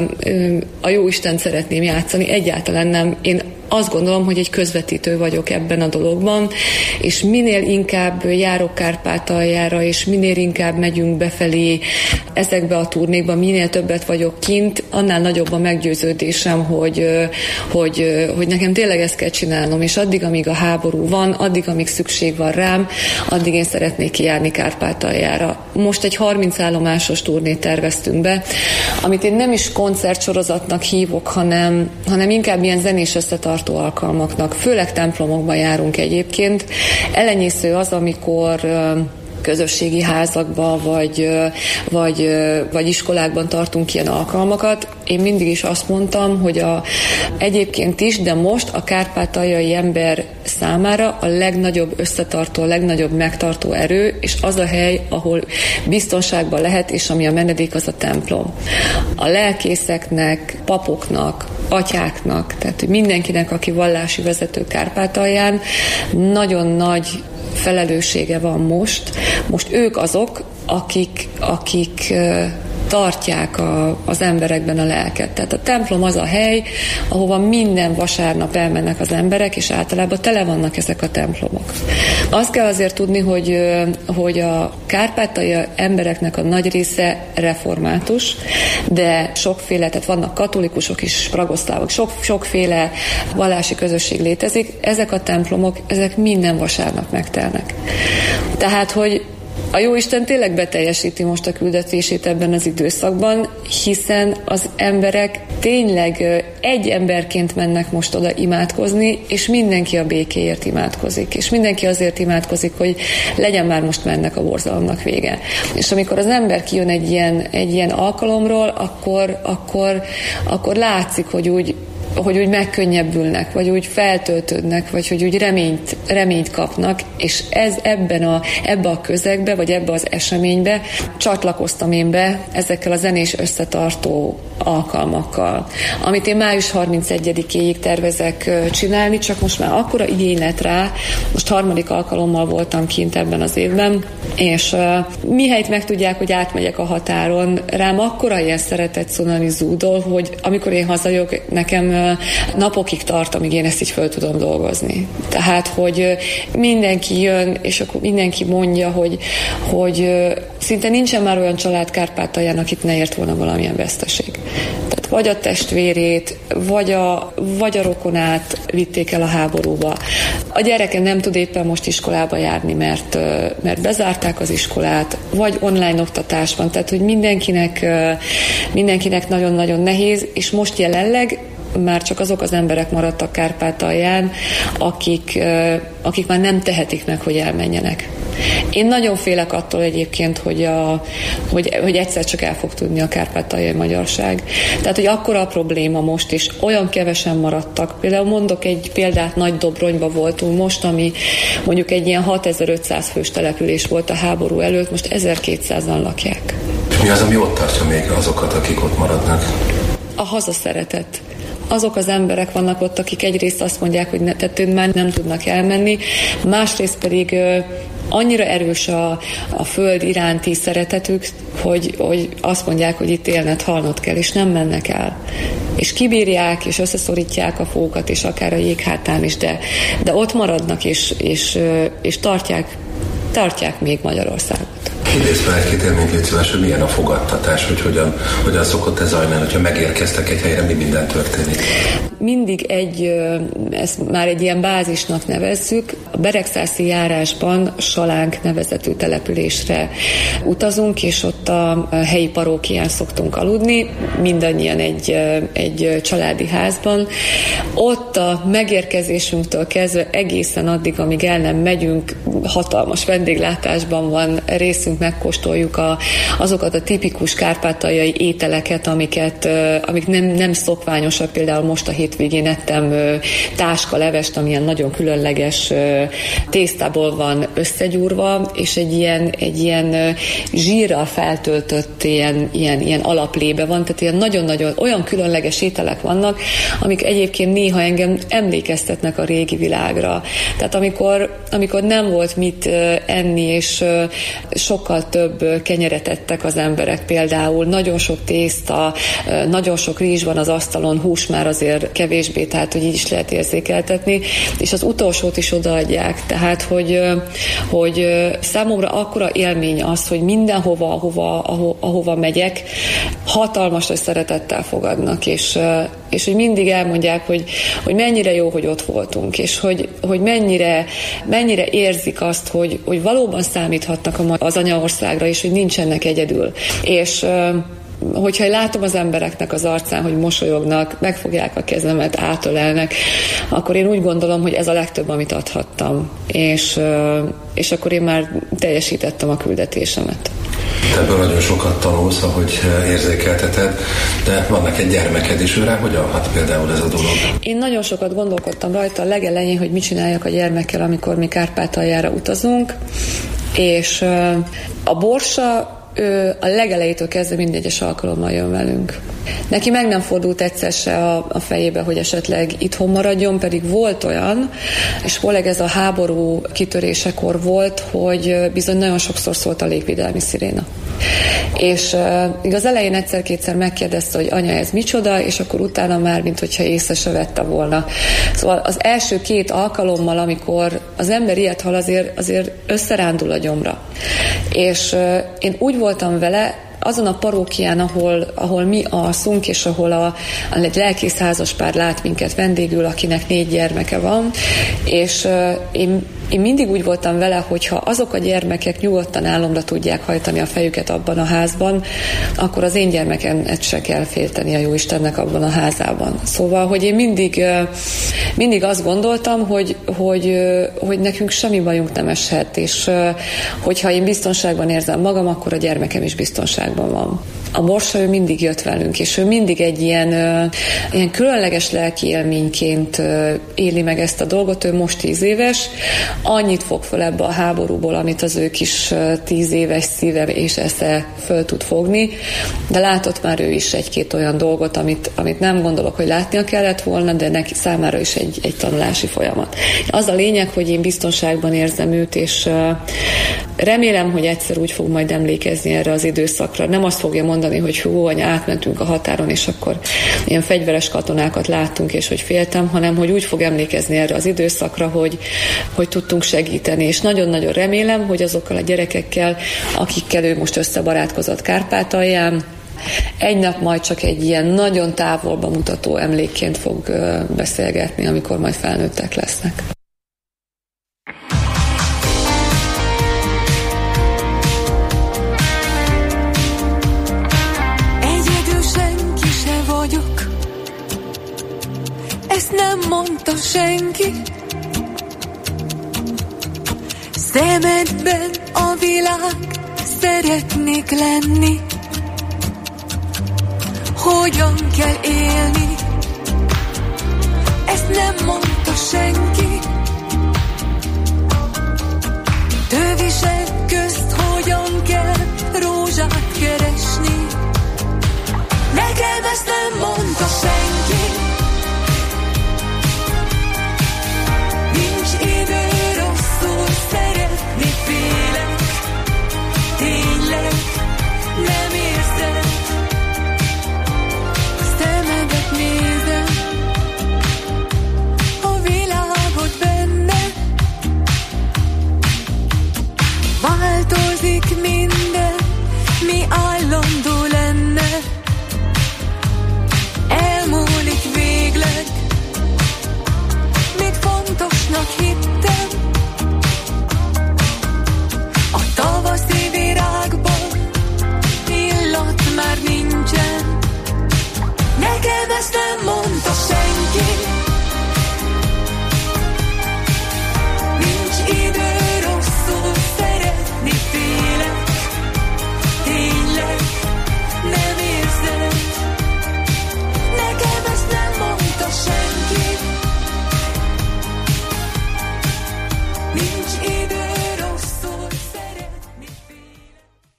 a Jóistent szeretném játszani, egyáltalán nem. Én azt gondolom, hogy egy közvetítő vagyok ebben a dologban, és minél inkább járok Kárpátaljára, és minél inkább megyünk befelé ezekbe a turnékba, minél többet vagyok kint, annál nagyobb a meggyőződésem, hogy, hogy, hogy nekem tényleg ezt kell csinálnom, és addig, amíg a háború van, addig, amíg szükség van rám, addig én szeretnék kijárni Kárpátaljára. Most egy harminc állomásos turnét terveztünk be, amit én nem is koncertsorozatnak hívok, hanem, hanem inkább ilyen zenés összetartó alkalmaknak. Főleg templomokban járunk egyébként. Elenyésző az, amikor közösségi házakban, vagy, vagy, vagy iskolákban tartunk ilyen alkalmakat. Én mindig is azt mondtam, hogy a, egyébként is, de most a kárpátaljai ember számára a legnagyobb összetartó, a legnagyobb megtartó erő, és az a hely, ahol biztonságban lehet, és ami a menedék, az a templom. A lelkészeknek, papoknak, atyáknak, tehát mindenkinek, aki vallási vezető Kárpátalján, nagyon nagy felelőssége van most. Most ők azok, akik, akik tartják a, az emberekben a lelket. Tehát a templom az a hely, ahova minden vasárnap elmennek az emberek, és általában tele vannak ezek a templomok. Azt kell azért tudni, hogy, hogy a kárpátaljai embereknek a nagy része református, de sokféle, tehát vannak katolikusok is, pragoszlávok, sok, sokféle vallási közösség létezik. Ezek a templomok, ezek minden vasárnap megtelnek. Tehát, hogy a Jóisten tényleg beteljesíti most a küldetését ebben az időszakban, hiszen az emberek tényleg egy emberként mennek most oda imádkozni, és mindenki a békéért imádkozik, és mindenki azért imádkozik, hogy legyen már most mennek a borzalomnak vége. És amikor az ember kijön egy ilyen, egy ilyen alkalomról, akkor, akkor, akkor látszik, hogy úgy hogy úgy megkönnyebbülnek, vagy úgy feltöltődnek, vagy hogy úgy reményt, reményt kapnak, és ez ebben a, ebbe a közegbe, vagy ebbe az eseménybe csatlakoztam én be ezekkel a zenés összetartó alkalmakkal, amit én május harmincegyedikéig tervezek csinálni, csak most már akkora igény lett rá, most harmadik alkalommal voltam kint ebben az évben, és uh, mihelyt megtudják, hogy átmegyek a határon, rám akkora ilyen szeretet szonani zúdol, hogy amikor én hazajövök, nekem uh, napokig tart, amíg én ezt így föl tudom dolgozni. Tehát, hogy mindenki jön, és akkor mindenki mondja, hogy, hogy szinte nincsen már olyan család Kárpátalján, akit ne ért volna valamilyen veszteség. Tehát vagy a testvérét, vagy a, vagy a rokonát vitték el a háborúba. A gyereke nem tud éppen most iskolába járni, mert, mert bezárták az iskolát, vagy online oktatás van, tehát hogy mindenkinek, mindenkinek nagyon-nagyon nehéz, és most jelenleg már csak azok az emberek maradtak Kárpátalján, akik, akik már nem tehetik meg, hogy elmenjenek. Én nagyon félek attól egyébként, hogy, a, hogy, hogy egyszer csak el fog tudni a kárpátaljai magyarság. Tehát, hogy akkora a probléma most, és olyan kevesen maradtak. Például mondok egy példát, Nagydobronyba voltunk most, ami mondjuk egy ilyen hatezer-ötszáz fős település volt a háború előtt, most ezerkétszázan lakják. Mi az, ami ott tartja még azokat, akik ott maradnak? A hazaszeretet. Azok az emberek vannak ott, akik egyrészt azt mondják, hogy ne, tehát már nem tudnak elmenni, másrészt pedig ö, annyira erős a, a föld iránti szeretetük, hogy, hogy azt mondják, hogy itt élned, halnod kell, és nem mennek el. És kibírják, és összeszorítják a fókat, és akár a jéghátán is, de, de ott maradnak, és, és, és tartják, tartják még Magyarországot. Idézz fel egy-két élményt, légy szíves, hogy milyen a fogadtatás, hogy hogyan, hogyan szokott ez zajlani, hogyha megérkeztek egy helyre, mi minden történik? Mindig egy, ezt már egy ilyen bázisnak nevezzük, a Beregszászi járásban Salánk nevezetű településre utazunk, és ott a helyi parókián szoktunk aludni, mindannyian egy, egy családi házban. Ott a megérkezésünktől kezdve egészen addig, amíg el nem megyünk, hatalmas vendéglátásban van részünk, megkóstoljuk a, azokat a tipikus kárpátaljai ételeket, amiket, amik nem, nem szokványosak. Például most a hétvégén ettem táskalevest, ami ilyen nagyon különleges tésztából van összegyúrva, és egy ilyen, egy ilyen zsírral feltöltött ilyen, ilyen, ilyen alaplébe van, tehát ilyen nagyon-nagyon olyan különleges ételek vannak, amik egyébként néha engem emlékeztetnek a régi világra. Tehát amikor, amikor nem volt mit enni, és sokkal több kenyeret ettek az emberek például, nagyon sok tészta, nagyon sok rizs van az asztalon, hús már azért kevésbé, tehát hogy így is lehet érzékeltetni, és az utolsót is odaadják, tehát hogy, hogy számomra akkora élmény az, hogy mindenhova, ahova, aho, ahova megyek, hatalmas nagy szeretettel fogadnak, és, és hogy mindig elmondják, hogy, hogy mennyire jó, hogy ott voltunk, és hogy, hogy mennyire, mennyire érzik azt, hogy, hogy valóban számíthatnak az anyaországra, és hogy nincsenek egyedül. És hogyha látom az embereknek az arcán, hogy mosolyognak, megfogják a kezemet, átölelnek, akkor én úgy gondolom, hogy ez a legtöbb, amit adhattam. És, és akkor én már teljesítettem a küldetésemet. Te ebből nagyon sokat tanulsz, ahogy érzékelteted, de vannak egy gyermeked is, őre hogyan hat például ez a dolog? Én nagyon sokat gondolkodtam rajta a legelején, hogy mit csináljak a gyermekkel, amikor mi Kárpátaljára utazunk, és a Borsa ő a legelejétől kezdve minden egyes alkalommal jön velünk. Neki meg nem fordult egyszer se a, a fejébe, hogy esetleg itthon maradjon, pedig volt olyan, és főleg ez a háború kitörésekor volt, hogy bizony nagyon sokszor szólt a légvédelmi sziréna. És uh, igaz elején egyszer-kétszer megkérdezte, hogy anya, ez micsoda, és akkor utána már, mint hogyha észre se vette volna. Szóval az első két alkalommal, amikor az ember ilyet hall, azért, azért összerándul a gyomra. És uh, én úgy voltam vele, azon a parókián, ahol, ahol mi alszunk, és ahol a, a egy lelkész házaspár lát minket vendégül, akinek négy gyermeke van, és uh, én Én mindig úgy voltam vele, hogyha azok a gyermekek nyugodtan álomra tudják hajtani a fejüket abban a házban, akkor az én gyermekemet se kell félteni a Jóistennek abban a házában. Szóval, hogy én mindig, mindig azt gondoltam, hogy, hogy, hogy nekünk semmi bajunk nem eshet, és hogyha én biztonságban érzem magam, akkor a gyermekem is biztonságban van. A Borsa, ő mindig jött velünk, és ő mindig egy ilyen, ilyen különleges lelki élményként éli meg ezt a dolgot. Ő most tíz éves, annyit fog föl ebbe a háborúból, amit az ő kis tíz éves szíve és esze föl tud fogni, de látott már ő is egy-két olyan dolgot, amit, amit nem gondolok, hogy látnia kellett volna, de neki számára is egy, egy tanulási folyamat. Az a lényeg, hogy én biztonságban érzem őt, és remélem, hogy egyszer úgy fog majd emlékezni erre az időszakra. Nem azt fogja mondani, mondani, hogy hú, anya, átmentünk a határon, és akkor ilyen fegyveres katonákat láttunk, és hogy féltem, hanem hogy úgy fog emlékezni erre az időszakra, hogy, hogy tudtunk segíteni. És nagyon-nagyon remélem, hogy azokkal a gyerekekkel, akikkel ő most összebarátkozott Kárpátalján, egy nap majd csak egy ilyen nagyon távolba mutató emlékként fog beszélgetni, amikor majd felnőttek lesznek. Egyedül senki se vagyok, ezt nem mondta senki. Szemedben a világ, szeretnék lenni. Hogyan kell élni, ezt nem mondta senki. Tövisek közt hogyan kell rózsát keresni, nekem ezt nem mondta senki. Nincs idő rosszul szeretni, félek, tényleg nem érzed. Szemedet nézem, a világot benne. Változik minden, mi állandó lenne. Elmúlik végleg, mit fontosnak hittem. A tavaszi virágban illat már nincsen. Nekem ezt nem mondta senki. Nincs idő rosszul szeretni, félek, tényleg nem érzed. Nekem ezt nem mondta senki. Nincs idő rosszul szeretni, félek.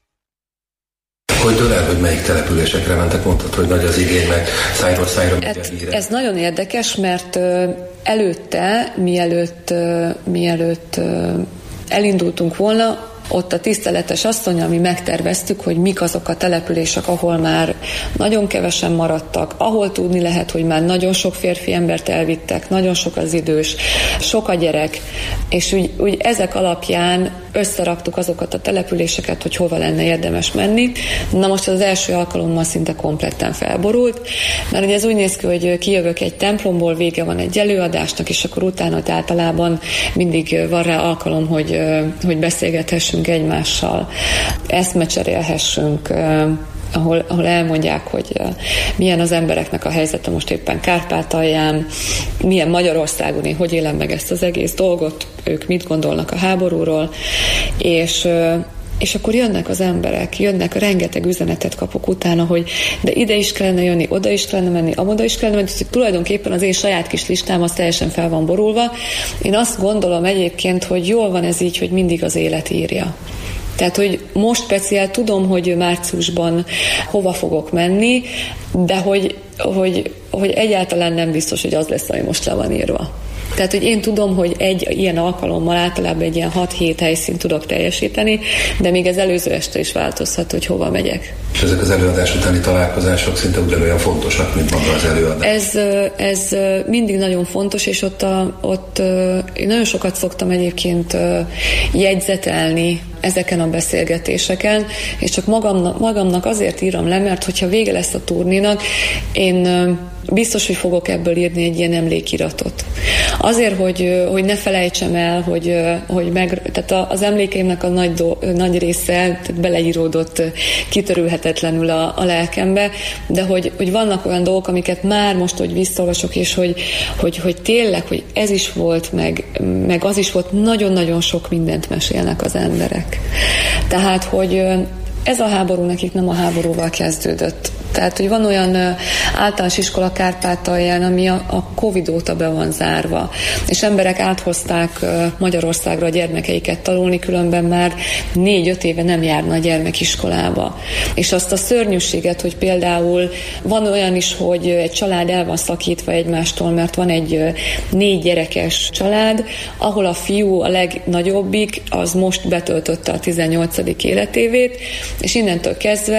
Hogy dől el, hogy melyik településekre mentek? Mondtad, hogy nagy az igény, meg szájról szájra megy a híre. Ez nagyon érdekes, mert előtte, mielőtt, mielőtt elindultunk volna, ott a tiszteletes asszonnyal mi megterveztük, hogy mik azok a települések, ahol már nagyon kevesen maradtak, ahol tudni lehet, hogy már nagyon sok férfi embert elvittek, nagyon sok az idős, sok a gyerek, és úgy, úgy ezek alapján összeraktuk azokat a településeket, hogy hova lenne érdemes menni. Na most az első alkalommal szinte kompletten felborult, mert ugye ez úgy néz ki, hogy kijövök egy templomból, vége van egy előadásnak, és akkor utána általában mindig van rá alkalom, hogy, hogy beszélgethessünk egymással, eszmecserélhessünk, ahol, ahol elmondják, hogy milyen az embereknek a helyzete most éppen Kárpátalján, milyen Magyarországon, én hogy élem meg ezt az egész dolgot, ők mit gondolnak a háborúról, és És akkor jönnek az emberek, jönnek, rengeteg üzenetet kapok utána, hogy de ide is kellene jönni, oda is kellene menni, amoda is kellene menni, hogy tulajdonképpen az én saját kis listám az teljesen fel van borulva. Én azt gondolom egyébként, hogy jól van ez így, hogy mindig az élet írja. Tehát, hogy most speciál tudom, hogy márciusban hova fogok menni, de hogy, hogy, hogy egyáltalán nem biztos, hogy az lesz, ami most le van írva. Tehát, hogy én tudom, hogy egy ilyen alkalommal általában egy ilyen hat-hét helyszínt tudok teljesíteni, de még ez előző este is változhat, hogy hova megyek. És ezek az előadás utáni találkozások szinte ugyanolyan fontosak, mint maga az előadás? Ez, ez mindig nagyon fontos, és ott, a, ott én nagyon sokat szoktam egyébként jegyzetelni ezeken a beszélgetéseken, és csak magamnak, magamnak azért írom le, mert hogyha vége lesz a turnénak, én biztos, hogy fogok ebből írni egy ilyen emlékiratot. Azért, hogy, hogy ne felejtsem el, hogy, hogy meg, tehát az emlékeimnek a nagy, do, nagy része tehát beleíródott kitörülhetetlenül a, a lelkembe, de hogy, hogy vannak olyan dolgok, amiket már most, hogy visszaolvasok, és hogy, hogy, hogy tényleg, hogy ez is volt, meg, meg az is volt, nagyon-nagyon sok mindent mesélnek az emberek. Tehát, hogy ez a háború nekik nem a háborúval kezdődött. Tehát, hogy van olyan általános iskola Kárpátalján, ami a, a Covid óta be van zárva, és emberek áthozták Magyarországra a gyermekeiket tanulni, különben már négy-öt éve nem járna a gyermekiskolába. És azt a szörnyűséget, hogy például van olyan is, hogy egy család el van szakítva egymástól, mert van egy négy gyerekes család, ahol a fiú a legnagyobbik, az most betöltötte a tizennyolcadik életévét, és innentől kezdve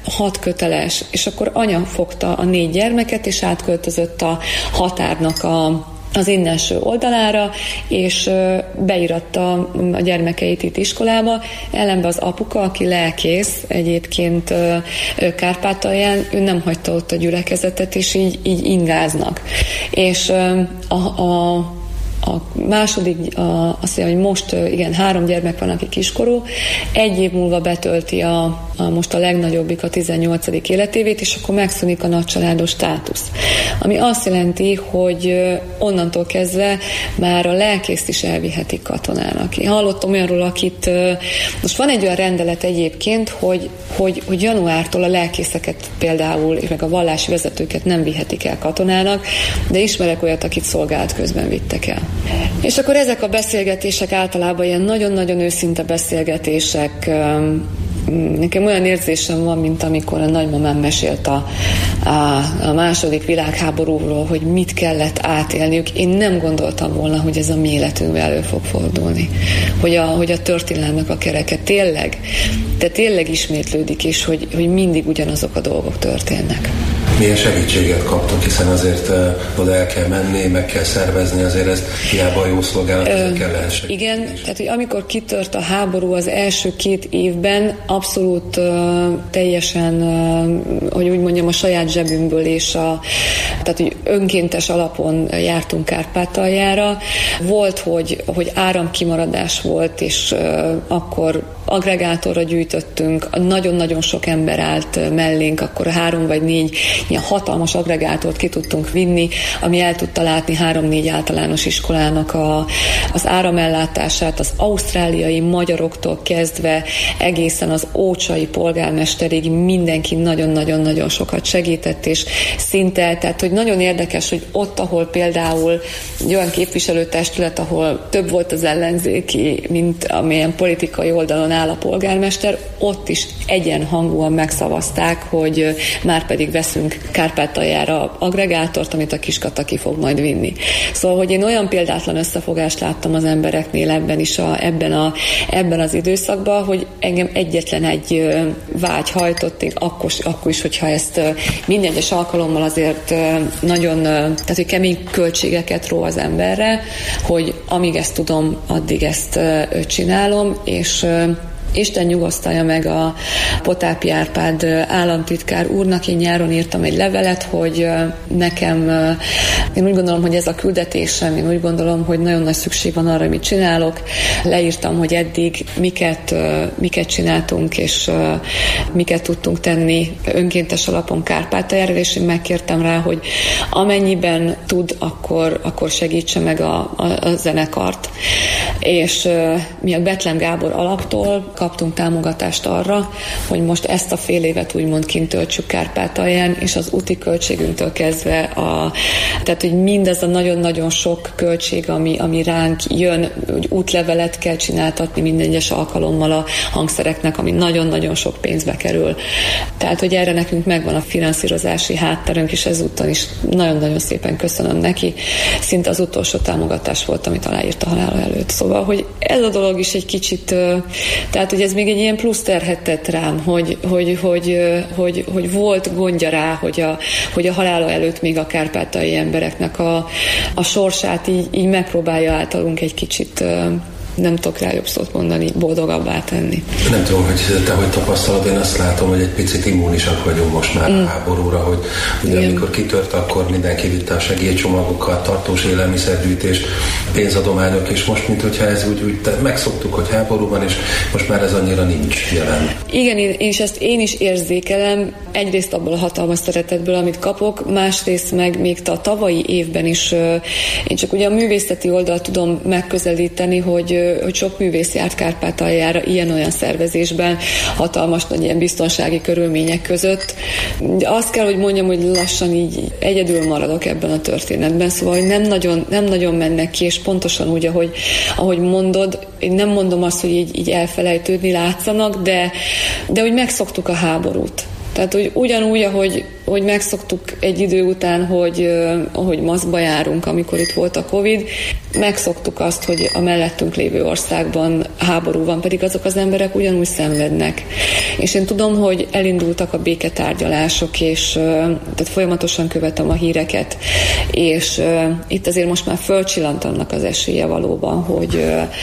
hat köteles, és akkor anya fogta a négy gyermeket, és átköltözött a határnak a az innenső oldalára, és beíratta a gyermekeit itt iskolába. Ellenben az apuka, aki lelkész egyébként Kárpátalján, ő nem hagyta ott a gyülekezetet, és így, így ingáznak. És a, a A második, a, azt mondja, hogy most igen, három gyermek van, aki kiskorú, egy év múlva betölti a, a most a legnagyobbik a tizennyolcadik életévét, és akkor megszűnik a nagycsaládos státusz. Ami azt jelenti, hogy onnantól kezdve már a lelkészt is elvihetik katonának. Én hallottam olyanról, akit most van egy olyan rendelet egyébként, hogy, hogy, hogy januártól a lelkészeket például, és meg a vallási vezetőket nem vihetik el katonának, de ismerek olyat, akit szolgálat közben vittek el. És akkor ezek a beszélgetések általában ilyen nagyon-nagyon őszinte beszélgetések. Nekem olyan érzésem van, mint amikor a nagymamám mesélt a, a, a második világháborúról, hogy mit kellett átélniük. Én nem gondoltam volna, hogy ez a mi életünkben elő fog fordulni. Hogy a, hogy a történelmek a kereke tényleg, de tényleg ismétlődik, és hogy, hogy mindig ugyanazok a dolgok történnek. Milyen segítséget kaptok, hiszen azért uh, oda el kell menni, meg kell szervezni, azért ezt hiába a jó szolgálat, ezzel kell lehet segíteni. Igen, tehát hogy amikor kitört a háború az első két évben, abszolút uh, teljesen, uh, hogy úgy mondjam, a saját zsebünkből és a, tehát hogy önkéntes alapon jártunk Kárpátaljára. Volt, hogy, hogy áramkimaradás volt, és uh, akkor agregátorra gyűjtöttünk, nagyon-nagyon sok ember állt mellénk, akkor három vagy négy ilyen hatalmas agregátort ki tudtunk vinni, ami el tudta látni három-négy általános iskolának a, az áramellátását, az ausztráliai magyaroktól kezdve egészen az ócsai polgármesterig mindenki nagyon-nagyon-nagyon sokat segített, és szinte, tehát hogy nagyon érdekes, hogy ott, ahol például egy olyan képviselőtestület, ahol több volt az ellenzéki, mint amilyen politikai oldalon áll a polgármester, ott is egyenhangúan megszavazták, hogy már pedig veszünk Kárpátaljára agregátort, amit a Kiskata ki fog majd vinni. Szóval, hogy én olyan példátlan összefogást láttam az embereknél ebben is, a, ebben, a, ebben az időszakban, hogy engem egyetlen egy vágy hajtott, én akkor, akkor is, hogyha ezt minden egyes alkalommal azért nagyon, tehát hogy kemény költségeket ró az emberre, hogy amíg ezt tudom, addig ezt csinálom, és Isten nyugosztalja meg a Potápi Árpád államtitkár úrnak. Én nyáron írtam egy levelet, hogy nekem, én úgy gondolom, hogy ez a küldetésem, én úgy gondolom, hogy nagyon nagy szükség van arra, amit csinálok. Leírtam, hogy eddig miket, miket csináltunk, és miket tudtunk tenni önkéntes alapon Kárpátaljára, és én megkértem rá, hogy amennyiben tud, akkor, akkor segítse meg a, a, a zenekart. És mi a Bethlen Gábor alaptól kaptunk támogatást arra, hogy most ezt a fél évet úgymond kint töltsük Kárpátalján, és az úti költségünktől kezdve, a, tehát hogy mindez a nagyon-nagyon sok költség, ami, ami ránk jön, hogy útlevelet kell csináltatni minden egyes alkalommal a hangszereknek, ami nagyon-nagyon sok pénzbe kerül. Tehát, hogy erre nekünk megvan a finanszírozási hátterünk, és ezúttal is nagyon-nagyon szépen köszönöm neki. Szinte az utolsó támogatás volt, amit aláírt a halála előtt. Szóval, hogy ez a dolog is egy kicsit, tehát, hogy ez még egy ilyen plusz terhet tett rám, hogy, hogy, hogy, hogy, hogy volt gondja rá, hogy a, hogy a halála előtt még a kárpátalji embereknek a, a sorsát így, így megpróbálja általunk egy kicsit, nem tudok rá jobb szót mondani, boldogabbá tenni. Nem tudom, hogy te hogy tapasztalod, én azt látom, hogy egy picit immunisak vagyunk most már mm. a háborúra, hogy ugye amikor kitört, akkor mindenki vitte a segélycsomagokat, tartós élelmiszergyűjtés, pénzadományok, és most, mint hogyha ez úgy, úgy megszoktuk, hogy háború van, és most már ez annyira nincs jelen. Igen, én, és ezt én is érzékelem, egyrészt abból a hatalmas szeretetből, amit kapok, másrészt meg még a tavalyi évben is, én csak ugye a művészeti oldalt tudom megközelíteni, hogy hogy sok művész járt Kárpátaljára ilyen-olyan szervezésben, hatalmas nagy ilyen biztonsági körülmények között. De azt kell, hogy mondjam, hogy lassan így egyedül maradok ebben a történetben, szóval hogy nem nagyon, nem nagyon mennek ki, és pontosan úgy, ahogy, ahogy mondod, én nem mondom azt, hogy így, így elfelejtődni látszanak, de, de hogy megszoktuk a háborút. Tehát, hogy ugyanúgy, ahogy hogy megszoktuk egy idő után, hogy, hogy maszkba járunk, amikor itt volt a Covid, megszoktuk azt, hogy a mellettünk lévő országban háború van, pedig azok az emberek ugyanúgy szenvednek. És én tudom, hogy elindultak a béketárgyalások, és tehát folyamatosan követem a híreket, és itt azért most már fölcsillant annak az esélye valóban, hogy,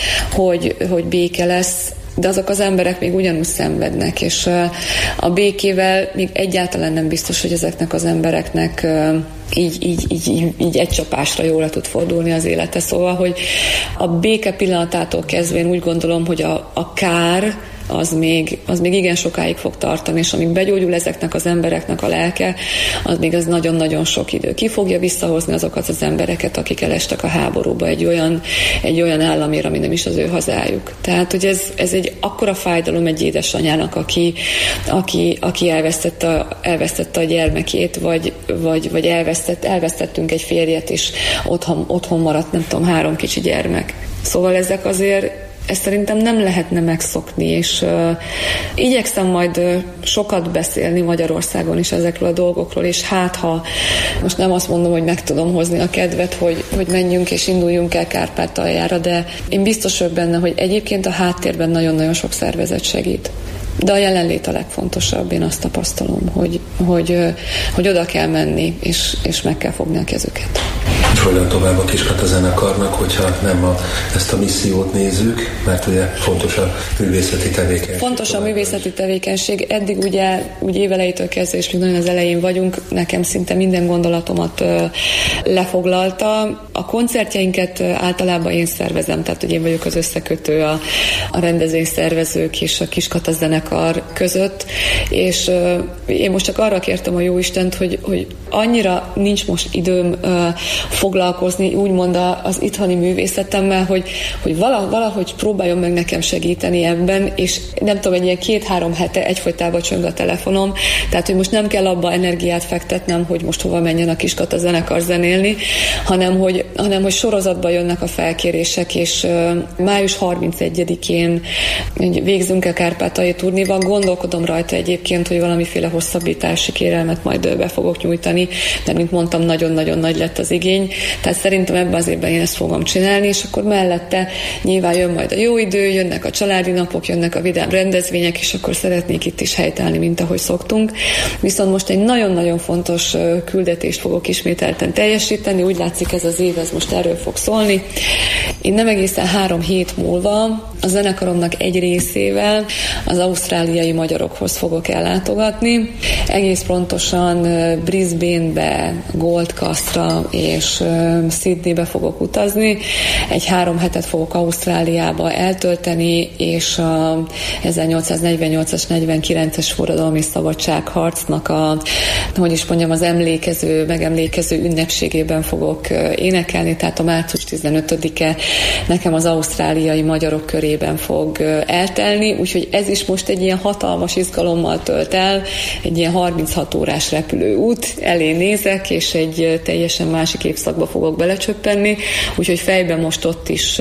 hogy, hogy béke lesz, de azok az emberek még ugyanúgy szenvednek, és a békével még egyáltalán nem biztos, hogy ezeknek az embereknek így, így, így, így egy csapásra jól le tud fordulni az élete. Szóval, hogy a béke pillanatától kezdve én úgy gondolom, hogy a, a kár az még, az még igen sokáig fog tartani, és amíg begyógyul ezeknek az embereknek a lelke, az még az nagyon-nagyon sok idő. Ki fogja visszahozni azokat az embereket, akik elestek a háborúba egy olyan, egy olyan államért, ami nem is az ő hazájuk. Tehát, hogy ez, ez egy akkora fájdalom egy édesanyának, aki, aki, aki elvesztette, a, elvesztette a gyermekét, vagy, vagy, vagy elvesztett, elvesztettünk egy férjet, és otthon, otthon maradt, nem tudom, három kicsi gyermek. Szóval ezek azért ezt szerintem nem lehetne megszokni, és uh, igyekszem majd uh, sokat beszélni Magyarországon is ezekről a dolgokról, és hát ha most nem azt mondom, hogy meg tudom hozni a kedvet, hogy, hogy menjünk és induljunk el Kárpátaljára, de én biztos vagyok benne, hogy egyébként a háttérben nagyon-nagyon sok szervezet segít. De a jelenlét a legfontosabb, én azt tapasztalom, hogy, hogy, hogy oda kell menni, és, és meg kell fogni a kezüket. Hogyan tovább a Kiskata zenekarnak, hogyha nem a, ezt a missziót nézzük, mert ugye fontos a művészeti tevékenység. Fontos a művészeti tevékenység. Eddig ugye úgy évelejétől kezdve, és még nagyon az elején vagyunk, nekem szinte minden gondolatomat ö, lefoglalta. A koncertjeinket általában én szervezem, tehát hogy én vagyok az összekötő a, a rendezvényszervezők és a Kiskata zenekar között, és ö, én most csak arra kértem a Jóistent, hogy, hogy annyira nincs most időm ö, foglalkozni úgymond az itthoni művészetemmel, hogy, hogy valahogy próbáljon meg nekem segíteni ebben, és nem tudom, egy ilyen két-három hete egyfolytában csöng a telefonom, tehát hogy most nem kell abba energiát fektetnem, hogy most hova menjen a Kiskata zenekar zenélni, hanem hogy, hanem hogy sorozatban jönnek a felkérések, és május harmincegyedikén végzünk el Kárpátaljai turnéval, gondolkodom rajta egyébként, hogy valamiféle hosszabbítási kérelmet majd be fogok nyújtani, mert mint mondtam, nagyon-nagyon nagy lett az igény, tehát szerintem ebben az évben én ezt fogom csinálni, és akkor mellette nyilván jön majd a jó idő, jönnek a családi napok, jönnek a vidám rendezvények, és akkor szeretnék itt is helytállni, mint ahogy szoktunk. Viszont most egy nagyon-nagyon fontos küldetést fogok ismételten teljesíteni, úgy látszik ez az év, ez most erről fog szólni. Én nem egészen három hét múlva a zenekaromnak egy részével az ausztráliai magyarokhoz fogok ellátogatni. Egész pontosan Brisbane-be, Gold Coast-ra és Sydneybe fogok utazni. Egy három hetet fogok Ausztráliába eltölteni, és a ezernyolcszáznegyvennyolcas negyvenkilences forradalmi szabadságharcnak a, hogy is mondjam, az emlékező, megemlékező ünnepségében fogok énekelni, tehát a március tizenötödike nekem az ausztráliai magyarok körében fog eltelni, úgyhogy ez is most egy ilyen hatalmas izgalommal tölt el, egy ilyen harminchat órás repülőút elé nézek, és egy teljesen másik évszakba fogok belecsöppenni, úgyhogy fejben most ott is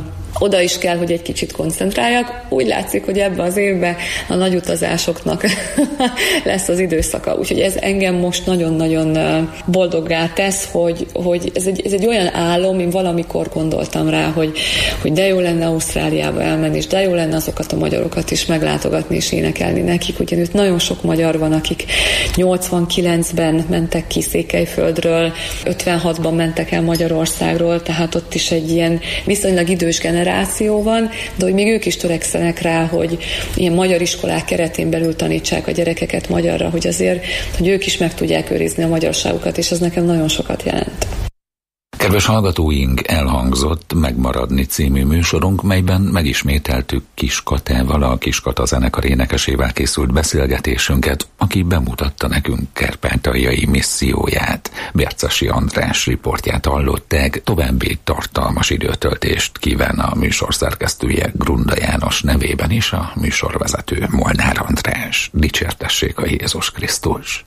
oda is kell, hogy egy kicsit koncentráljak. Úgy látszik, hogy ebben az évben a nagy utazásoknak lesz az időszaka. Úgyhogy ez engem most nagyon-nagyon boldoggá tesz, hogy, hogy ez, egy, ez egy olyan álom, én valamikor gondoltam rá, hogy, hogy de jó lenne Ausztráliába elmenni, és de jó lenne azokat a magyarokat is meglátogatni és énekelni nekik. Ugyanúgy nagyon sok magyar van, akik nyolcvankilencben mentek ki Székelyföldről, ötvenhatban mentek el Magyarországról, tehát ott is egy ilyen viszonylag idős generáció van, de hogy még ők is törekszenek rá, hogy ilyen magyar iskolák keretén belül tanítsák a gyerekeket magyarra, hogy azért, hogy ők is meg tudják őrizni a magyarságukat, és ez nekem nagyon sokat jelent. Kedves hallgatóink, elhangzott Megmaradni című műsorunk, melyben megismételtük Kiskatával, a Kiskata zenekar énekesével készült beszélgetésünket, aki bemutatta nekünk kárpátaljai misszióját. Bércesi András riportját hallották, további tartalmas időtöltést kíván a műsor szerkesztője Grunda János nevében is, a műsorvezető Molnár András. Dicsértessék a Jézus Krisztus!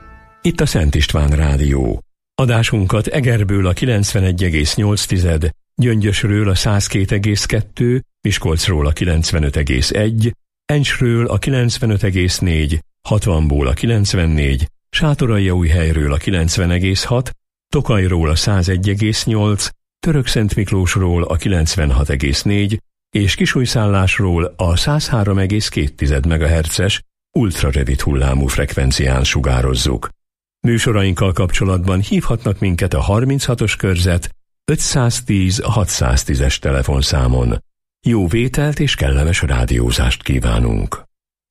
Itt a Szent István Rádió. Adásunkat Egerből a kilencvenegy egész nyolc Gyöngyösről a száz két egész kettő, Miskolcról a kilencvenöt egész egy, Encsről a kilencvenöt egész négy, hatvanból a kilencvennégy, Sátoraljaújhelyről a kilencven egész hat, Tokajról a száz egy egész nyolc, Törökszentmiklósról a kilencvenhat egész négy, és Kisújszállásról a száz három egész két megahertzes ultrarövid hullámú frekvencián sugározzuk. Műsorainkkal kapcsolatban hívhatnak minket a harminchatos körzet ötszáztíz hatszáztízes telefonszámon. Jó vételt és kellemes rádiózást kívánunk!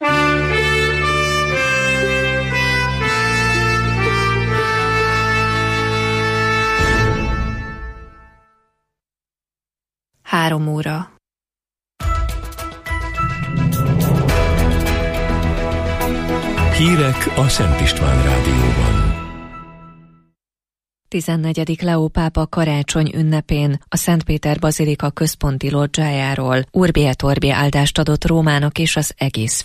Három óra. Hírek a Szent István Rádióban. tizennegyedik Leó pápa karácsony ünnepén a Szentpéter Bazilika központi lodzsájáról Urbi et Orbi áldást adott Rómának és az egész